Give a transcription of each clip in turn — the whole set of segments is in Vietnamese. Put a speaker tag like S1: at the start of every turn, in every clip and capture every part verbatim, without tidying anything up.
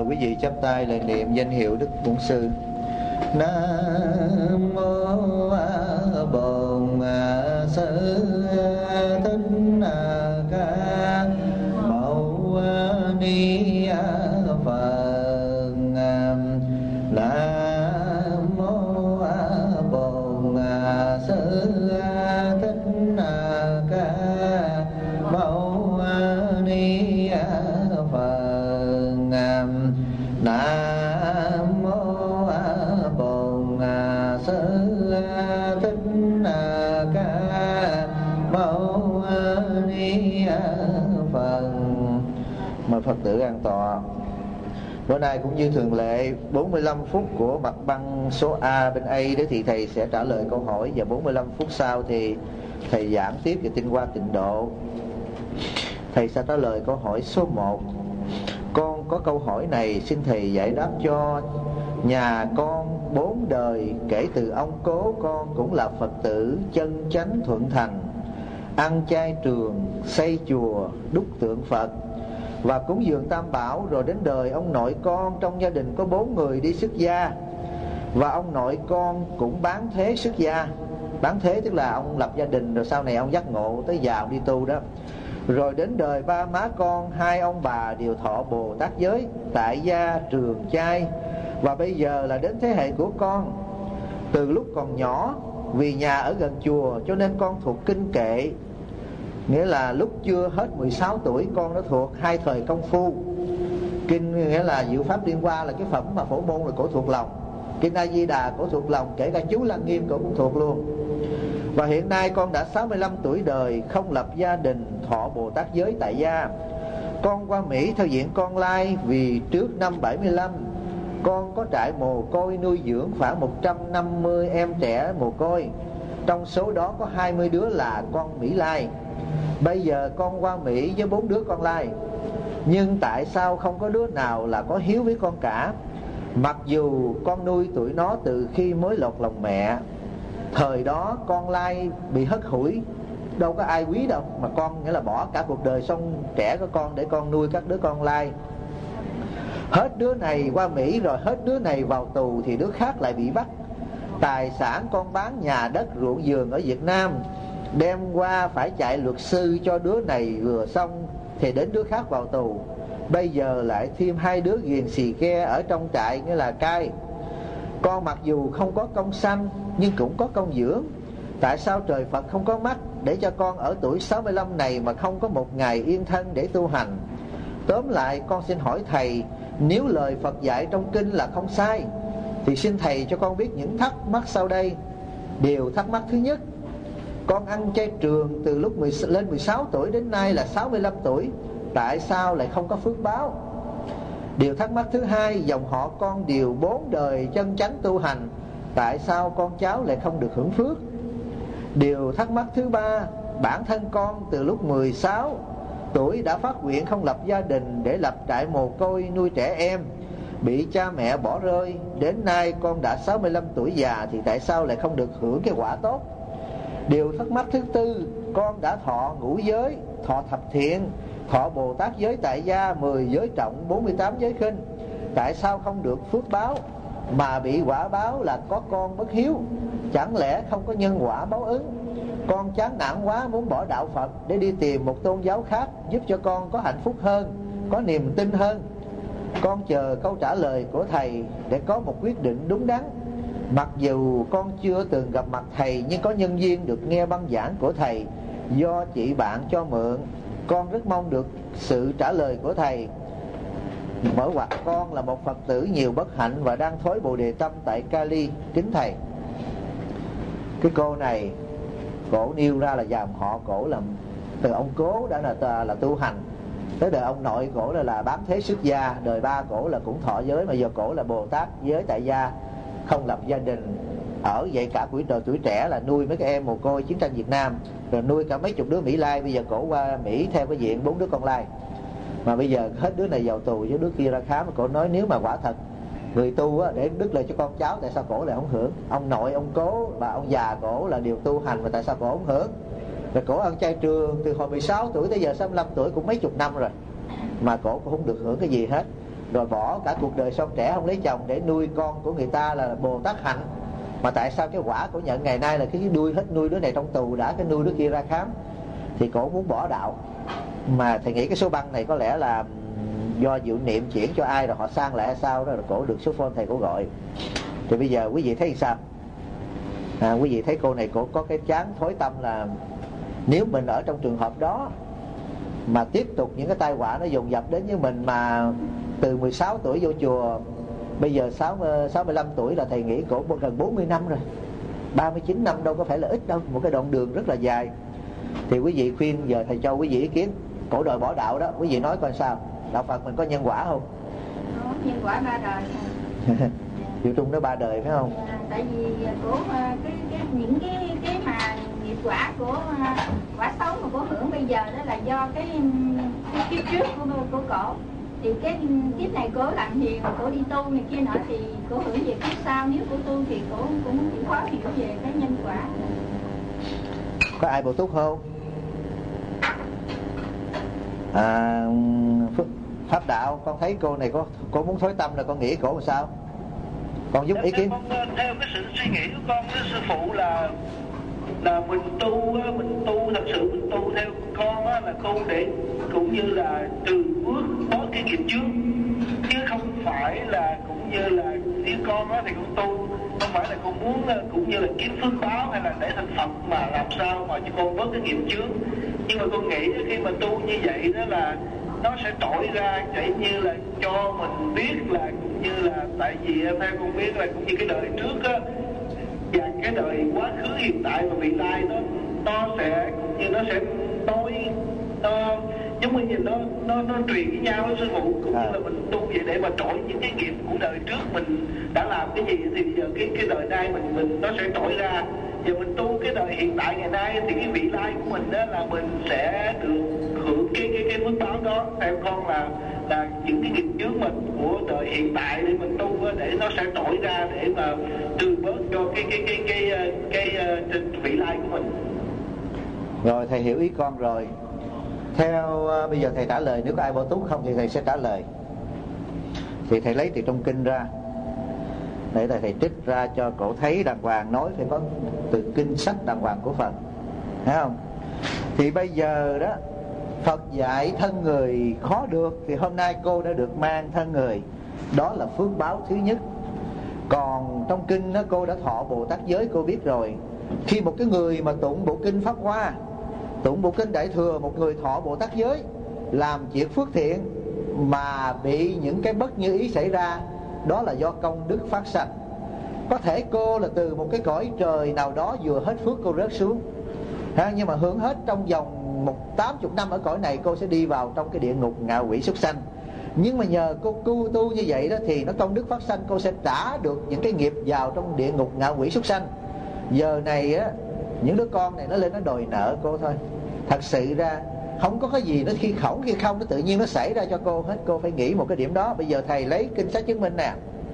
S1: quý vị chắp tay lại niệm danh hiệu Đức Bổn Sư. Nam mô A Bổn Sư Thích Ca Mâu Ni Phật. Nam mô A Bổn Sư Thích Ca Mâu Ni Phật. Nam mô A Bổn Sư Thích Ca Mâu Ni Phật. Mời Phật tử an tọa. Bữa nay cũng như thường lệ, bốn mươi lăm phút của mặt băng số A bên A đó thì thầy sẽ trả lời câu hỏi, và bốn mươi lăm phút sau thì thầy giảng tiếp về tinh hoa tịnh độ. Thầy sẽ trả lời câu hỏi số một. Con có câu hỏi này, xin thầy giải đáp cho. Nhà con bốn đời kể từ ông cố con cũng là Phật tử chân chánh thuận thành, ăn chay trường, xây chùa, đúc tượng Phật và cúng dường tam bảo. Rồi đến đời ông nội con, trong gia đình có bốn người đi xuất gia, và ông nội con cũng bán thế xuất gia. Bán thế tức là ông lập gia đình rồi sau này ông giác ngộ tới già ông đi tu đó. Rồi đến đời ba má con, hai ông bà đều thọ Bồ Tát giới, tại gia trường chay. Và bây giờ là đến thế hệ của con. Từ lúc còn nhỏ, vì nhà ở gần chùa cho nên con thuộc kinh kệ. Nghĩa là lúc chưa hết mười sáu tuổi con đã thuộc hai thời công phu. Kinh nghĩa là Diệu Pháp Liên Hoa là cái phẩm mà phổ môn là cổ thuộc lòng. Kinh A Di Đà cổ thuộc lòng, kể cả chú Lăng Nghiêm cổ cũng thuộc luôn. Và hiện nay con đã sáu mươi lăm tuổi đời, không lập gia đình, thọ Bồ Tát giới tại gia. Con qua Mỹ theo diện con lai, vì trước năm bảy mươi lăm con có trại mồ côi nuôi dưỡng khoảng một trăm năm mươi em trẻ mồ côi. Trong số đó có hai mươi đứa là con Mỹ Lai. Bây giờ con qua Mỹ với bốn đứa con lai, nhưng tại sao không có đứa nào là có hiếu với con cả? Mặc dù con nuôi tụi nó từ khi mới lọt lòng mẹ. Thời đó con lai bị hất hủi, đâu có ai quý đâu, mà con nghĩa là bỏ cả cuộc đời xong trẻ của con để con nuôi các đứa con lai. Hết đứa này qua Mỹ rồi hết đứa này vào tù thì đứa khác lại bị bắt. Tài sản con bán nhà đất ruộng vườn ở Việt Nam, đem qua phải chạy luật sư cho đứa này vừa xong thì đến đứa khác vào tù. Bây giờ lại thêm hai đứa ghiền xì ke ở trong trại nghĩa là cai. Con mặc dù không có công sanh nhưng cũng có công dưỡng. Tại sao trời Phật không có mắt để cho con ở tuổi sáu mươi lăm này mà không có một ngày yên thân để tu hành? Tóm lại con xin hỏi thầy, nếu lời Phật dạy trong kinh là không sai thì xin thầy cho con biết những thắc mắc sau đây. Điều thắc mắc thứ nhất, con ăn chay trường từ lúc mười, lên mười sáu tuổi đến nay là sáu mươi lăm tuổi, tại sao lại không có phước báo? Điều thắc mắc thứ hai, dòng họ con đều bốn đời chân chánh tu hành, tại sao con cháu lại không được hưởng phước? Điều thắc mắc thứ ba, bản thân con từ lúc mười sáu tuổi đã phát nguyện không lập gia đình để lập trại mồ côi nuôi trẻ em, bị cha mẹ bỏ rơi. Đến nay con đã sáu mươi lăm tuổi già thì tại sao lại không được hưởng cái quả tốt? Điều thắc mắc thứ tư, con đã thọ ngũ giới, thọ thập thiện, thọ Bồ Tát giới tại gia, mười giới trọng, bốn mươi tám giới khinh, tại sao không được phước báo mà bị quả báo là có con bất hiếu? Chẳng lẽ không có nhân quả báo ứng? Con chán nản quá muốn bỏ đạo Phật để đi tìm một tôn giáo khác giúp cho con có hạnh phúc hơn, có niềm tin hơn. Con chờ câu trả lời của thầy để có một quyết định đúng đắn. Mặc dù con chưa từng gặp mặt thầy, nhưng có nhân duyên được nghe băng giảng của thầy do chị bạn cho mượn. Con rất mong được sự trả lời của thầy. Mở ngoặt con là một Phật tử nhiều bất hạnh và đang thối Bồ Đề Tâm tại Cali. Kính thầy, cái cô này cổ nêu ra là dòng họ cổ là từ ông cố đã là là tu hành, tới đời ông nội cổ là là bán thế xuất gia, đời ba cổ là cũng thọ giới, mà giờ cổ là Bồ Tát giới tại gia, không lập gia đình, ở vậy cả tuổi đời tuổi trẻ là nuôi mấy cái em mồ côi chiến tranh Việt Nam, rồi nuôi cả mấy chục đứa Mỹ Lai. Bây giờ cổ qua Mỹ theo cái diện bốn đứa con lai, mà bây giờ hết đứa này vào tù với đứa kia ra khám. Cổ nói nếu mà quả thật người tu á, để đứt lời cho con cháu, tại sao cổ lại không hưởng? Ông nội, ông cố và ông già cổ là điều tu hành, mà tại sao cổ không hưởng? Rồi cổ ăn chay trường từ hồi mười sáu tuổi tới giờ sáu mươi lăm tuổi, cũng mấy chục năm rồi, mà cổ cũng không được hưởng cái gì hết. rồi bỏ cả cuộc đời son trẻ không lấy chồng để nuôi con của người ta là Bồ Tát hạnh. Mà tại sao cái quả cổ nhận ngày nay là cái nuôi hết nuôi đứa này trong tù đã, cái nuôi đứa kia ra khám, thì cổ muốn bỏ đạo. Mà thầy nghĩ cái số băng này có lẽ là do Diệu Niệm chuyển cho ai rồi họ sang lại hay sao đó, rồi cổ được số phone thầy cổ gọi. Thì bây giờ quý vị thấy sao? À, quý vị thấy cô này cổ có cái chán thối tâm là nếu mình ở trong trường hợp đó mà tiếp tục những cái tai họa nó dồn dập đến với mình, mà từ mười sáu tuổi vô chùa, bây giờ sáu mươi lăm tuổi là thầy nghĩ cổ gần bốn mươi năm rồi, ba mươi chín năm đâu có phải là ít đâu, một cái đoạn đường rất là dài. Thì quý vị khuyên, giờ thầy cho quý vị ý kiến, cổ đòi bỏ đạo đó, quý vị nói coi sao? Đạo Phật mình có nhân quả không?
S2: Có nhân quả ba đời.
S1: Diệu Trung nói ba đời phải không?
S2: À, tại vì của cái, cái những cái cái mà nghiệp quả của quả xấu mà cổ hưởng bây giờ đó là do cái, cái kiếp trước của của cổ. Thì cái kiếp này cổ làm hiền, cổ đi tu này kia nọ thì cổ hưởng về kiếp sau. Nếu cổ tu thì cổ cũng chịu khó hiểu về cái nhân quả.
S1: Có ai bổ túc không? À, Pháp Đạo, con thấy cô này có cô muốn thối tâm là con nghĩ cổ làm sao? Con giúp ý kiến.
S3: Con, theo cái sự suy nghĩ của con với sư phụ là là mình tu mình tu thật sự mình tu theo con á, là tu để cũng như là từ bước bớt cái nghiệp trước, chứ không phải là cũng như là như con á thì con tu không phải là con muốn cũng như là kiếm phước báo hay là để thành Phật mà làm sao mà cho con bớt cái nghiệp trước. Nhưng mà con nghĩ khi mà tu như vậy đó là nó sẽ trỗi ra chạy như là cho mình biết là cũng như là tại vì theo con biết là cũng như cái đời trước á và cái đời quá khứ hiện tại và vị lai nó nó sẽ cũng như nó sẽ tối nó giống như nhìn nó nó nó truyền với nhau với sư phụ cũng à. Như là mình tu vậy để mà trỗi những cái nghiệp của đời trước mình đã làm cái gì thì giờ cái cái đời nay mình mình nó sẽ trỗi ra. Giờ mình tu cái đời hiện tại ngày nay thì cái vị lai của mình đó là mình sẽ được hưởng cái cái cái phước báo đó. Theo con là là những cái nghiệp trước mình của đời hiện tại để mình tu đó, để nó sẽ trỗi ra để mà trừ bớt cho cái cái cái cái cái, cái, cái, cái vị lai của mình.
S1: Rồi thầy hiểu ý con rồi. Theo uh, bây giờ thầy trả lời, nếu có ai bổ túc không thì thầy sẽ trả lời. Thì thầy lấy từ trong kinh ra để thầy, thầy trích ra cho cổ thấy đàng hoàng, nói phải có từ kinh sách đàng hoàng của Phật, thấy không? Thì bây giờ đó Phật dạy thân người khó được, thì hôm nay cô đã được mang thân người, đó là phước báo thứ nhất. Còn trong kinh đó, cô đã thọ Bồ Tát giới, cô biết rồi. Khi một cái người mà tụng bộ kinh Pháp Hoa, tụng bộ kinh Đại Thừa, một người thọ Bồ Tát giới, làm chuyện phước thiện mà bị những cái bất như ý xảy ra, đó là do công đức phát sanh. Có thể cô là từ một cái cõi trời nào đó vừa hết phước cô rớt xuống ha, nhưng mà hưởng hết trong vòng một tám chục năm ở cõi này, cô sẽ đi vào trong cái địa ngục ngạ quỷ súc sanh. Nhưng mà nhờ cô tu, tu như vậy đó thì nó công đức phát sanh, cô sẽ trả được những cái nghiệp vào trong địa ngục ngạ quỷ súc sanh. Giờ này á, những đứa con này nó lên nó đòi nợ cô thôi. Thật sự ra không có cái gì nó khi khổng khi không, nó tự nhiên nó xảy ra cho cô hết. Cô phải nghĩ một cái điểm đó. Bây giờ thầy lấy kinh sách chứng minh nè.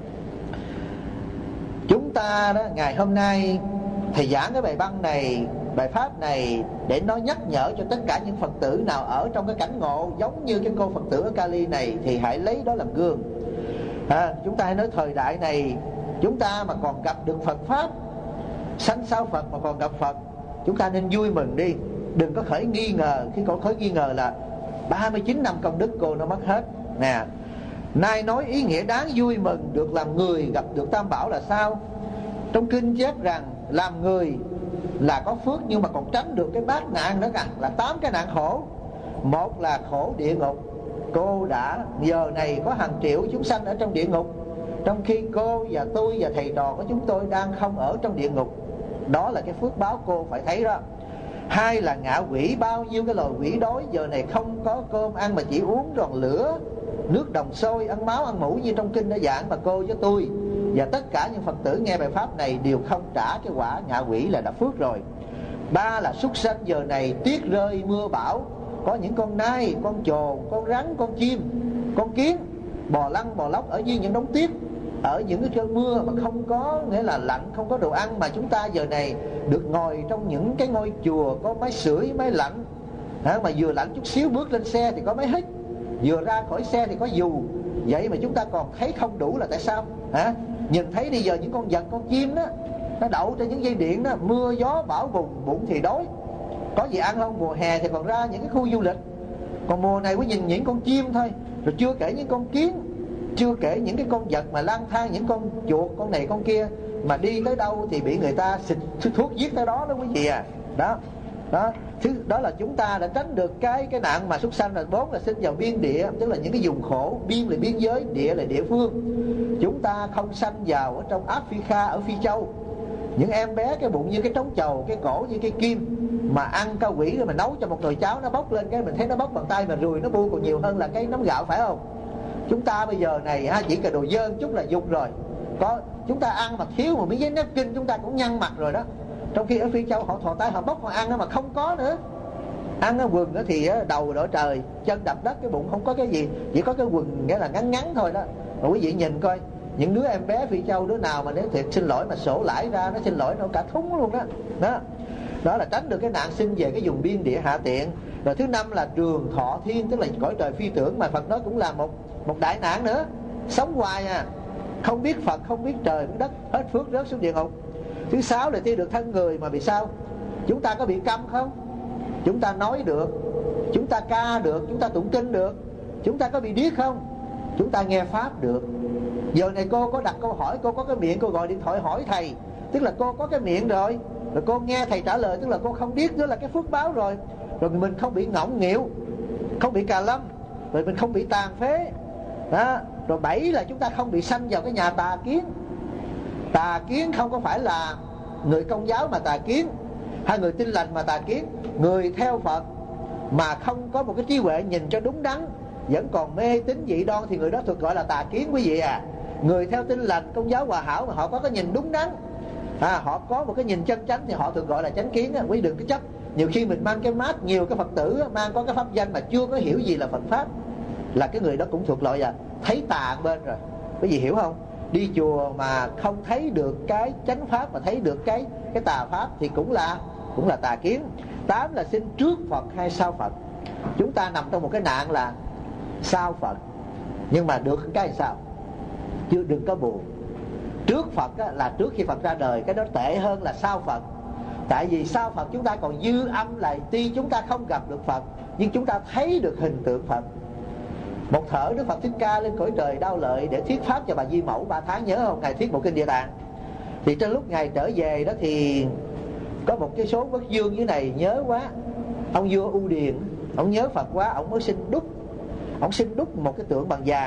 S1: Chúng ta đó, ngày hôm nay thầy giảng cái bài băng này, bài pháp này để nó nhắc nhở cho tất cả những Phật tử nào ở trong cái cảnh ngộ giống như cái cô Phật tử ở Cali này, thì hãy lấy đó làm gương. À, chúng ta hãy nói thời đại này chúng ta mà còn gặp được Phật pháp, sanh sau Phật mà còn gặp Phật, chúng ta nên vui mừng đi. Đừng có khởi nghi ngờ. Khi cô khởi nghi ngờ là ba mươi chín năm công đức cô nó mất hết nè. Nay nói ý nghĩa đáng vui mừng được làm người gặp được Tam Bảo là sao? Trong kinh chép rằng làm người là có phước, nhưng mà còn tránh được cái bát nạn nữa cả, là tám cái nạn khổ. Một là khổ địa ngục. Cô đã giờ này có hàng triệu chúng sanh ở trong địa ngục, trong khi cô và tôi và thầy trò của chúng tôi đang không ở trong địa ngục. Đó là cái phước báo cô phải thấy đó. Hai là ngạ quỷ, bao nhiêu cái loài quỷ đói giờ này không có cơm ăn mà chỉ uống tròn lửa, nước đồng sôi, ăn máu ăn mủ như trong kinh đã giảng, mà cô với tôi và tất cả những Phật tử nghe bài pháp này đều không trả cái quả ngạ quỷ là đã phước rồi. Ba là súc sanh giờ này tuyết rơi mưa bão, có những con nai, con trồn, con rắn, con chim, con kiến bò lăn bò lóc ở dưới những đống tuyết, ở những cái cơn mưa mà không có nghĩa là lạnh, không có đồ ăn, mà chúng ta giờ này được ngồi trong những cái ngôi chùa có máy sưởi, máy lạnh à, mà vừa lạnh chút xíu bước lên xe thì có máy hít, vừa ra khỏi xe thì có dù, Vậy mà chúng ta còn thấy không đủ là tại sao hả? Nhìn thấy bây giờ những con vật, con chim đó, nó đậu trên những dây điện đó, mưa gió bão bùng, bụng thì đói, có gì ăn không? Mùa hè thì còn ra những cái khu du lịch, còn mùa này quý nhìn những con chim thôi, rồi chưa kể những con kiến, chưa kể những cái con vật mà lang thang, những con chuột, con này con kia, mà đi tới đâu thì bị người ta xịt thuốc giết tới đó đó quý vị à. Đó đó thứ đó là chúng ta đã tránh được cái cái nạn mà súc sanh. Là bốn là sinh vào biên địa, tức là những cái vùng khổ. Biên là biên giới, địa là địa phương. Chúng ta không sanh vào ở trong Africa, ở Phi Châu, những em bé cái bụng như cái trống chầu, cái cổ như cái kim, mà ăn cao quỷ rồi mà nấu cho một nồi cháo, nó bốc lên cái mình thấy nó bốc bằng tay mà ruồi nó bu còn nhiều hơn là cái nắm gạo, phải không? Chúng ta bây giờ này ha, chỉ cần đồ dơ chút là dục rồi. Có chúng ta ăn mà thiếu một miếng giấy napkin chúng ta cũng nhăn mặt rồi đó. Trong khi ở Phi Châu họ thò tay họ bốc họ ăn đó mà không có nữa. Ăn cái quần đó thì đầu đỡ trời, chân đập đất, cái bụng không có cái gì, chỉ có cái quần nghĩa là ngắn ngắn thôi đó. Mà quý vị nhìn coi, những đứa em bé Phi Châu đứa nào mà nếu thiệt xin lỗi mà sổ lãi ra, nó xin lỗi nó cả thúng luôn đó. Đó đó là tránh được cái nạn sinh về cái vùng biên địa hạ tiện. Rồi thứ năm là trường thọ thiên, tức là cõi trời phi tưởng, mà Phật nói cũng là một một đại nạn nữa. Sống hoài à, không biết Phật, không biết trời, biết đất, hết phước rớt xuống địa ngục. Thứ sáu là thi được thân người, mà bị sao? Chúng ta có bị câm không? Chúng ta nói được, chúng ta ca được, chúng ta tụng kinh được. Chúng ta có bị điếc không? Chúng ta nghe pháp được. Giờ này cô có đặt câu hỏi, cô có cái miệng, cô gọi điện thoại hỏi thầy, tức là cô có cái miệng rồi. Rồi cô nghe thầy trả lời, tức là cô không biết, đó là cái phước báo rồi. Rồi mình không bị ngọng nghịu, không bị cà lâm, rồi mình không bị tàn phế đó. Rồi bảy là chúng ta không bị sanh vào cái nhà tà kiến. Tà kiến không có phải là người Công giáo mà tà kiến, hay người Tin Lành mà tà kiến. Người theo Phật mà không có một cái trí huệ nhìn cho đúng đắn, vẫn còn mê tín dị đoan thì người đó thuộc gọi là tà kiến quý vị à. Người theo Tin Lành, Công giáo Hòa Hảo mà họ có cái nhìn đúng đắn à, họ có một cái nhìn chân chánh thì họ thường gọi là chánh kiến á. Quý đừng có chấp. Nhiều khi mình mang cái mát, nhiều cái Phật tử mang có cái pháp danh mà chưa có hiểu gì là Phật pháp, là cái người đó cũng thuộc loại là thấy tà bên rồi. Quý vị hiểu không? Đi chùa mà không thấy được cái chánh pháp mà thấy được cái cái tà pháp thì cũng là cũng là tà kiến. Tám là sinh trước Phật hay sau Phật. Chúng ta nằm trong một cái nạn là sau Phật, nhưng mà được cái sao? Chứ đừng có buồn. Trước Phật á, là trước khi Phật ra đời, cái đó tệ hơn là sau Phật. Tại vì sau Phật chúng ta còn dư âm là tuy chúng ta không gặp được Phật, nhưng chúng ta thấy được hình tượng Phật. Một thở Đức Phật Thích Ca lên cõi trời Đao Lợi để thuyết pháp cho bà Di Mẫu ba tháng, nhớ không? Ngài thuyết một kinh Địa Tạng. Thì trong lúc Ngài trở về đó thì có một cái số quốc vương dưới này nhớ quá. Ông vua U Điền, ông nhớ Phật quá, ông mới xin đúc. Ông xin đúc một cái tượng bằng vàng.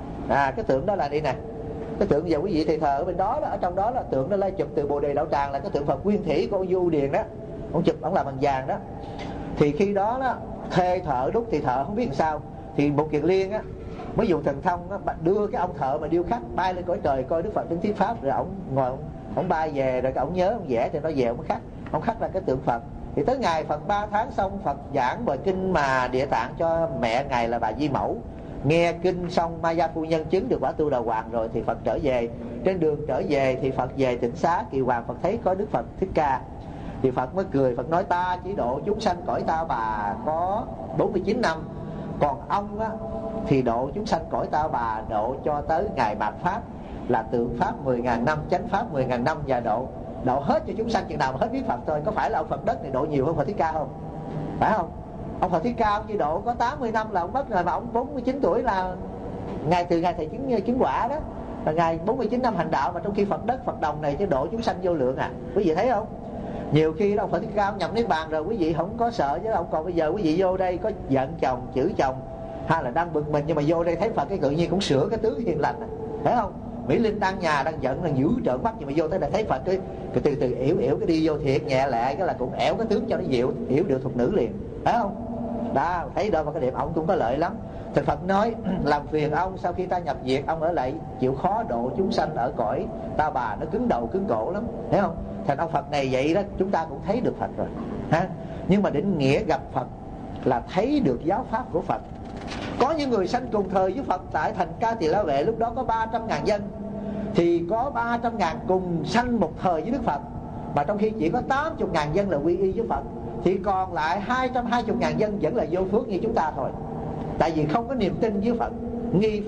S1: À, cái tượng đó là đây nè. Cái tượng giờ quý vị thầy thờ ở bên đó, đó ở trong đó là tượng đó lấy chụp từ Bồ Đề Đạo Tràng, là cái tượng Phật nguyên thủy của ông vua U Điền đó. Ông chụp, ông làm bằng vàng đó. Thì khi đó đó thuê thợ đúc thì thợ không biết làm sao, thì một Kiền Liên á mới dùng thần thông á, đưa cái ông thợ mà điêu khắc bay lên cõi trời coi Đức Phật đến thuyết pháp, rồi ông ngồi ông, ông bay về, rồi cái ông nhớ ông vẽ thì nó về ông khắc, ông khắc ra cái tượng Phật. Thì tới ngày Phật ba tháng xong, Phật giảng bài kinh mà Địa Tạng cho mẹ Ngài là bà Di Mẫu. Nghe kinh xong Maya phu nhân chứng được quả tu đà hoàng rồi thì Phật trở về. Trên đường trở về thì Phật về Tịnh Xá, Kiều Hoàng Phật thấy có Đức Phật Thích Ca thì Phật mới cười. Phật nói ta chỉ độ chúng sanh cõi ta bà có bốn mươi chín năm, còn ông á, thì độ chúng sanh cõi ta bà độ cho tới ngày mạt pháp, là tượng pháp mười ngàn năm, chánh pháp mười ngàn năm, và độ độ hết cho chúng sanh chừng nào mà hết biết Phật thôi. Có phải là ông Phật đất này độ nhiều hơn Phật Thích Ca không? Phải không? Ông Phật Thích Ca ông chỉ độ có tám mươi năm là ông mất rồi, mà ông bốn mươi chín tuổi là ngày từ ngày thầy chứng chứng quả đó, là ngày bốn mươi chín năm hành đạo, mà trong khi Phật đất Phật đồng này chứ độ chúng sanh vô lượng à. Quý vị thấy không? Nhiều khi đó ông Phật Thích Ca ông nhập niết bàn rồi, quý vị không có sợ chứ ông. Còn bây giờ quý vị vô đây có giận chồng, chửi chồng, hay là đang bực mình, nhưng mà vô đây thấy Phật cái tự nhiên cũng sửa cái tướng hiền lành, thấy không? Mỹ Linh đang nhà đang giận đang dữ trợn mắt, nhưng mà vô tới đây thấy Phật cái, cái từ từ yểu yểu cái đi vô thiệt nhẹ lẹ, cái là cũng ẻo cái tướng cho nó dịu, yểu được thuộc nữ liền, thấy không? Đó, thấy đâu mà cái điểm ông cũng có lợi lắm. Thì Phật nói làm phiền ông, sau khi ta nhập diệt ông ở lại chịu khó độ chúng sanh ở cõi ta bà, nó cứng đầu cứng cổ lắm, thấy không? Thành ông Phật này vậy đó, chúng ta cũng thấy được Phật rồi ha. Nhưng mà định nghĩa gặp Phật là thấy được giáo pháp của Phật. Có những người sanh cùng thời với Phật tại thành Ca Tỳ La Vệ, lúc đó có ba trăm ngàn dân, thì có ba trăm ngàn cùng sanh một thời với Đức Phật, mà trong khi chỉ có tám mươi ngàn dân là quy y với Phật, thì còn lại hai trăm hai mươi ngàn dân vẫn là vô phước như chúng ta thôi. Tại vì không có niềm tin với Phật, nghi Phật,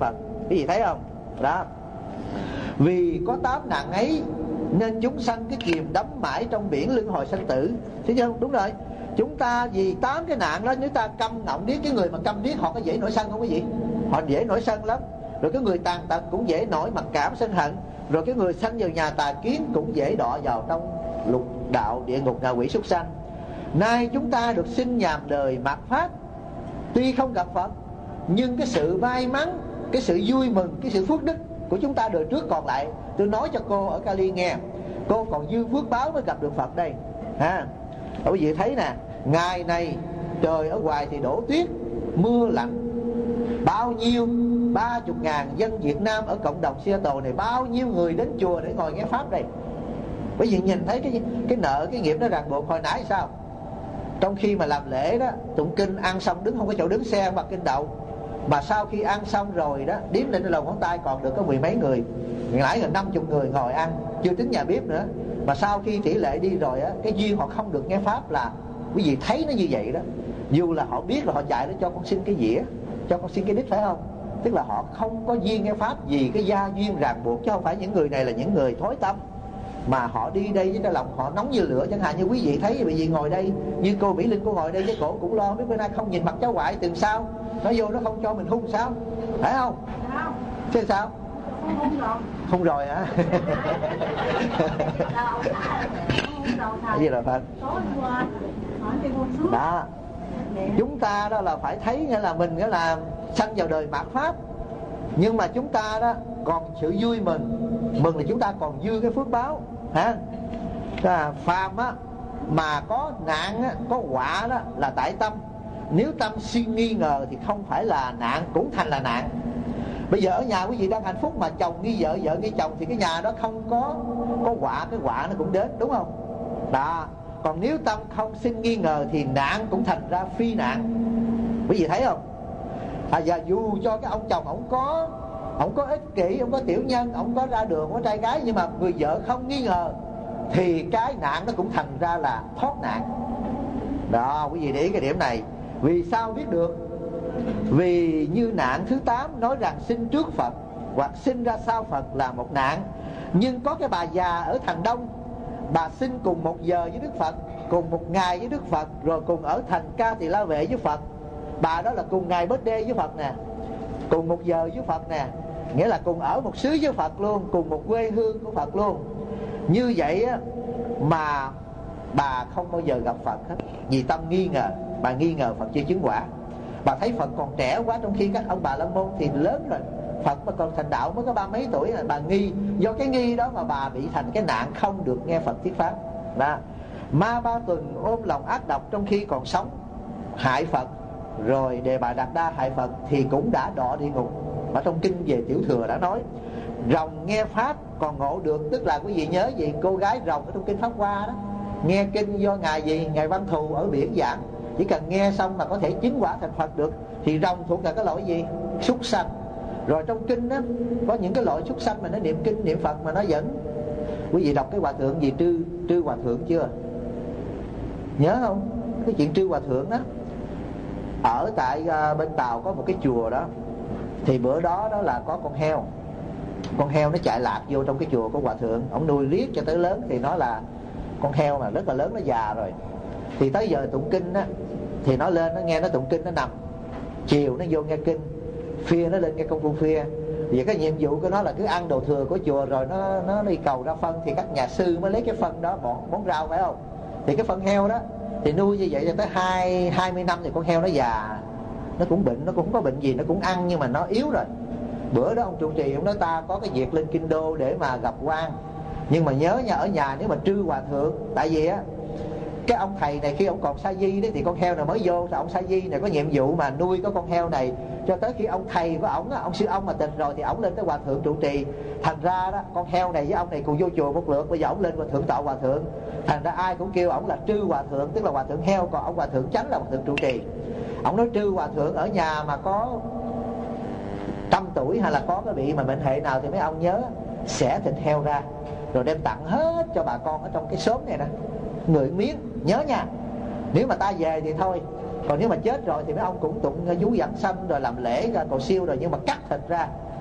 S1: Cái gì thấy không? Đó. Vì có tám nạn ấy nên chúng sanh cái chìm đắm mãi trong biển luân hồi sanh tử. Thấy chưa? Đúng rồi. Chúng ta vì tám cái nạn đó, nếu ta câm ngọng điếc, cái người mà câm điếc họ có dễ nổi sân không quý vị? Họ dễ nổi sân lắm. Rồi cái người tàn tật cũng dễ nổi mặc cảm sân hận. Rồi cái người sanh vào nhà tà kiến cũng dễ đọa vào trong lục đạo địa ngục ngạ quỷ súc sanh. Nay chúng ta được sinh nhàm đời mạt Pháp, tuy không gặp Phật, nhưng cái sự may mắn, cái sự vui mừng, cái sự phước đức của chúng ta đời trước còn lại. Tôi nói cho cô ở Cali nghe, cô còn dư phước báo mới gặp được Phật đây ha. Ở quý vị thấy nè, ngày này trời ở ngoài thì đổ tuyết, mưa lạnh, bao nhiêu ba chục ngàn dân Việt Nam ở cộng đồng Seattle này, bao nhiêu người đến chùa để ngồi nghe pháp đây. Bởi vì nhìn thấy cái cái nợ cái nghiệp nó ràng buộc hồi nãy sao? Trong khi mà làm lễ đó, tụng kinh ăn xong đứng không có chỗ đứng xe bật kinh đậu, mà sau khi ăn xong rồi đó, đếm lên đầu ngón tay còn được có mười mấy người, nãy gần năm chục người ngồi ăn, chưa tính nhà bếp nữa. Mà sau khi tỷ lệ đi rồi á, cái duyên họ không được nghe pháp là quý vị thấy nó như vậy đó. Dù là họ biết là họ chạy nó cho con xin cái dĩa, cho con xin cái đít, phải không? Tức là họ không có duyên nghe pháp vì cái gia duyên ràng buộc, chứ không phải những người này là những người thối tâm mà họ đi đây với cái lòng họ nóng như lửa. Chẳng hạn như quý vị thấy, bởi vì ngồi đây như cô Mỹ Linh, cô ngồi đây với cổ cũng lo biết bữa nay không nhìn mặt cháu ngoại từng sao nó vô nó không cho mình hung sao, phải không? Chứ sao không rồi hả? Cái gì là Phật đó. Chúng ta đó là phải thấy nghĩa là mình nghĩa là sanh vào đời mạt Pháp, nhưng mà chúng ta đó còn sự vui mừng. Mừng là chúng ta còn dư cái phước báo ha. À, phàm á mà có nạn á, có quả đó là tại tâm. Nếu tâm suy nghi ngờ thì không phải là nạn, cũng thành là nạn. Bây giờ ở nhà quý vị đang hạnh phúc mà chồng nghi vợ, vợ nghi chồng, thì cái nhà đó không có có quả, cái quả nó cũng đến, đúng không? Đó. Còn nếu tâm không sinh nghi ngờ thì nạn cũng thành ra phi nạn. Quý vị thấy không? À, giờ dù cho cái ông chồng ổng có ổng có ích kỷ, ổng có tiểu nhân, ổng có ra đường có trai gái, nhưng mà người vợ không nghi ngờ thì cái nạn nó cũng thành ra là thoát nạn. Đó, quý vị để ý cái điểm này. Vì sao biết được? Vì như nạn thứ tám nói rằng sinh trước Phật hoặc sinh ra sau Phật là một nạn. Nhưng có cái bà già ở thành Đông, bà sinh cùng một giờ với Đức Phật, cùng một ngày với Đức Phật, rồi cùng ở thành Ca Tỳ La Vệ với Phật. Bà đó là cùng ngày birthday với Phật nè, cùng một giờ với Phật nè, nghĩa là cùng ở một xứ với Phật luôn, cùng một quê hương của Phật luôn. Như vậy á, mà bà không bao giờ gặp Phật hết, vì tâm nghi ngờ. Bà nghi ngờ Phật chưa chứng quả. Bà thấy Phật còn trẻ quá, trong khi các ông bà la môn thì lớn rồi. Phật mà còn thành đạo mới có ba mấy tuổi là bà nghi. Do cái nghi đó mà bà bị thành cái nạn không được nghe Phật thuyết pháp. Đó. Ma Ba Tuần ôm lòng ác độc trong khi còn sống, hại Phật, rồi Đề Bà Đạt Đa hại Phật thì cũng đã đọa địa ngục. Ở trong kinh về Tiểu Thừa đã nói rồng nghe pháp còn ngộ được. Tức là quý vị nhớ gì, cô gái rồng ở trong kinh Pháp Hoa đó, nghe kinh do ngài gì, ngài Văn Thù ở biển giảng, chỉ cần nghe xong mà có thể chứng quả thành Phật được. Thì rồng thuộc là cái loại gì? Súc sanh. Rồi trong kinh đó có những cái loại súc sanh mà nó niệm kinh niệm Phật mà nó vẫn. Quý vị đọc cái hòa thượng gì Trư Trư Hòa Thượng chưa? Nhớ không? Cái chuyện Trư Hòa Thượng đó, ở tại uh, bên Tàu có một cái chùa đó. Thì bữa đó đó là có con heo, con heo nó chạy lạc vô trong cái chùa của hòa thượng. Ông nuôi riết cho tới lớn thì nó là con heo mà rất là lớn, nó già rồi. Thì tới giờ tụng kinh á thì nó lên, nó nghe nó tụng kinh, nó nằm. Chiều nó vô nghe kinh, phia nó lên nghe công phu phia. Vì cái nhiệm vụ của nó là cứ ăn đồ thừa của chùa rồi nó nó đi cầu ra phân, thì các nhà sư mới lấy cái phân đó bỏ món rau, phải không? Thì cái phân heo đó thì nuôi như vậy cho tới hai hai mươi năm thì con heo nó già, nó cũng bệnh, nó cũng không có bệnh gì, nó cũng ăn nhưng mà nó yếu rồi. Bữa đó ông trụ trì ông nói ta có cái việc lên kinh đô để mà gặp quan, nhưng mà nhớ nha, ở nhà nếu mà Trư Hòa Thượng, tại vì á cái ông thầy này khi ông còn sa di đấy thì con heo nào mới vô, thì ông sa di này có nhiệm vụ mà nuôi có con heo này cho tới khi ông thầy của ổng, ông sư ông mà tịch rồi thì ổng lên tới hòa thượng trụ trì. Thành ra đó con heo này với ông này cùng vô chùa một lượt, bây giờ ổng lên hòa thượng tọa hòa thượng. Thành ra ai cũng kêu ổng là Trư Hòa Thượng, tức là hòa thượng heo, còn ông hòa thượng chánh là hòa thượng trụ trì. Ổng nói Trư Hòa Thượng ở nhà mà có trăm tuổi hay là có cái bị mà bệnh hệ nào thì mấy ông nhớ xẻ thịt heo ra rồi đem tặng hết cho bà con ở trong cái xóm này nè, người miếng, nhớ nha. Nếu mà ta về thì thôi, còn nếu mà chết rồi thì mấy ông cũng tụng vú Vãng Sanh rồi làm lễ ra cầu siêu rồi, nhưng mà cắt thịt ra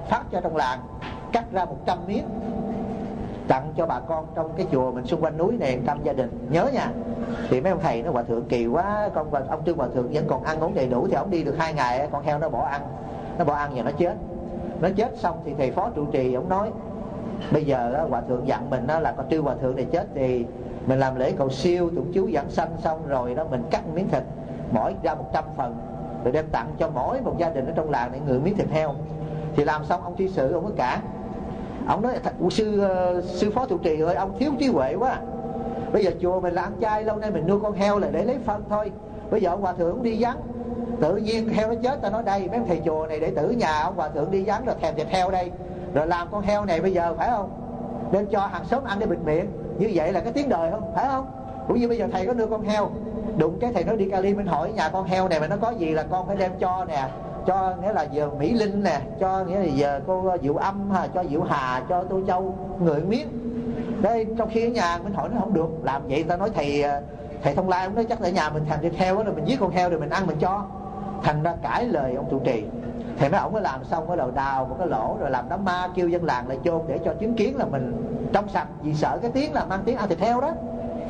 S1: phát cho trong làng, cắt ra một trăm miếng tặng cho bà con trong cái chùa mình xung quanh núi này, trăm gia đình. Nhớ nha. Thì mấy ông thầy nó: hòa thượng kỳ quá, con và ông Trương Hòa thượng vẫn còn ăn uống đầy đủ. Thì ông đi được hai ngày, con heo nó bỏ ăn, nó bỏ ăn và nó chết. Nó chết xong thì thầy phó trụ trì ông nói: bây giờ đó, hòa thượng dặn mình đó là con Trương Hòa thượng này chết thì mình làm lễ cầu siêu tụng chú giảng sanh xong rồi đó, mình cắt miếng thịt mỗi ra một trăm phần, rồi đem tặng cho mỗi một gia đình ở trong làng để ngự miếng thịt heo. Thì làm xong ông tri sự ông có cả, ông nói: sư sư phó trụ trì ơi, ông thiếu trí huệ quá. Bây giờ chùa mình là ăn chay, lâu nay mình nuôi con heo là để lấy phân thôi. Bây giờ ông hòa thượng ông đi vắng, tự nhiên heo nó chết, ta nói đây mấy thầy chùa này để tử nhà ông hòa thượng đi vắng rồi thèm thịt heo đây, rồi làm con heo này bây giờ phải không, nên cho hàng xóm ăn để bịt miệng. Như vậy là cái tiếng đời không, phải không? Cũng như bây giờ thầy có nuôi con heo, đụng cái thầy nói đi Cali, mình hỏi nhà con heo này mà nó có gì là con phải đem cho nè, cho nghĩa là giờ Mỹ Linh nè, cho nghĩa là giờ cô Diệu Âm, cho Diệu Hà, cho Tô Châu ngửi miếng. Đây trong khi ở nhà mình hỏi nó không được làm vậy. Ta nói thầy thầy Thông Lai ông nói chắc ở nhà mình thèm thịt heo rồi mình giết con heo rồi mình ăn mình cho. Thành ra cãi lời ông trụ trì. Thì mấy ổng mới làm xong, bắt đầu đào một cái lỗ rồi làm đám ma, kêu dân làng lại chôn để cho chứng kiến là mình trong sạch, vì sợ cái tiếng là mang tiếng ăn thịt heo đó.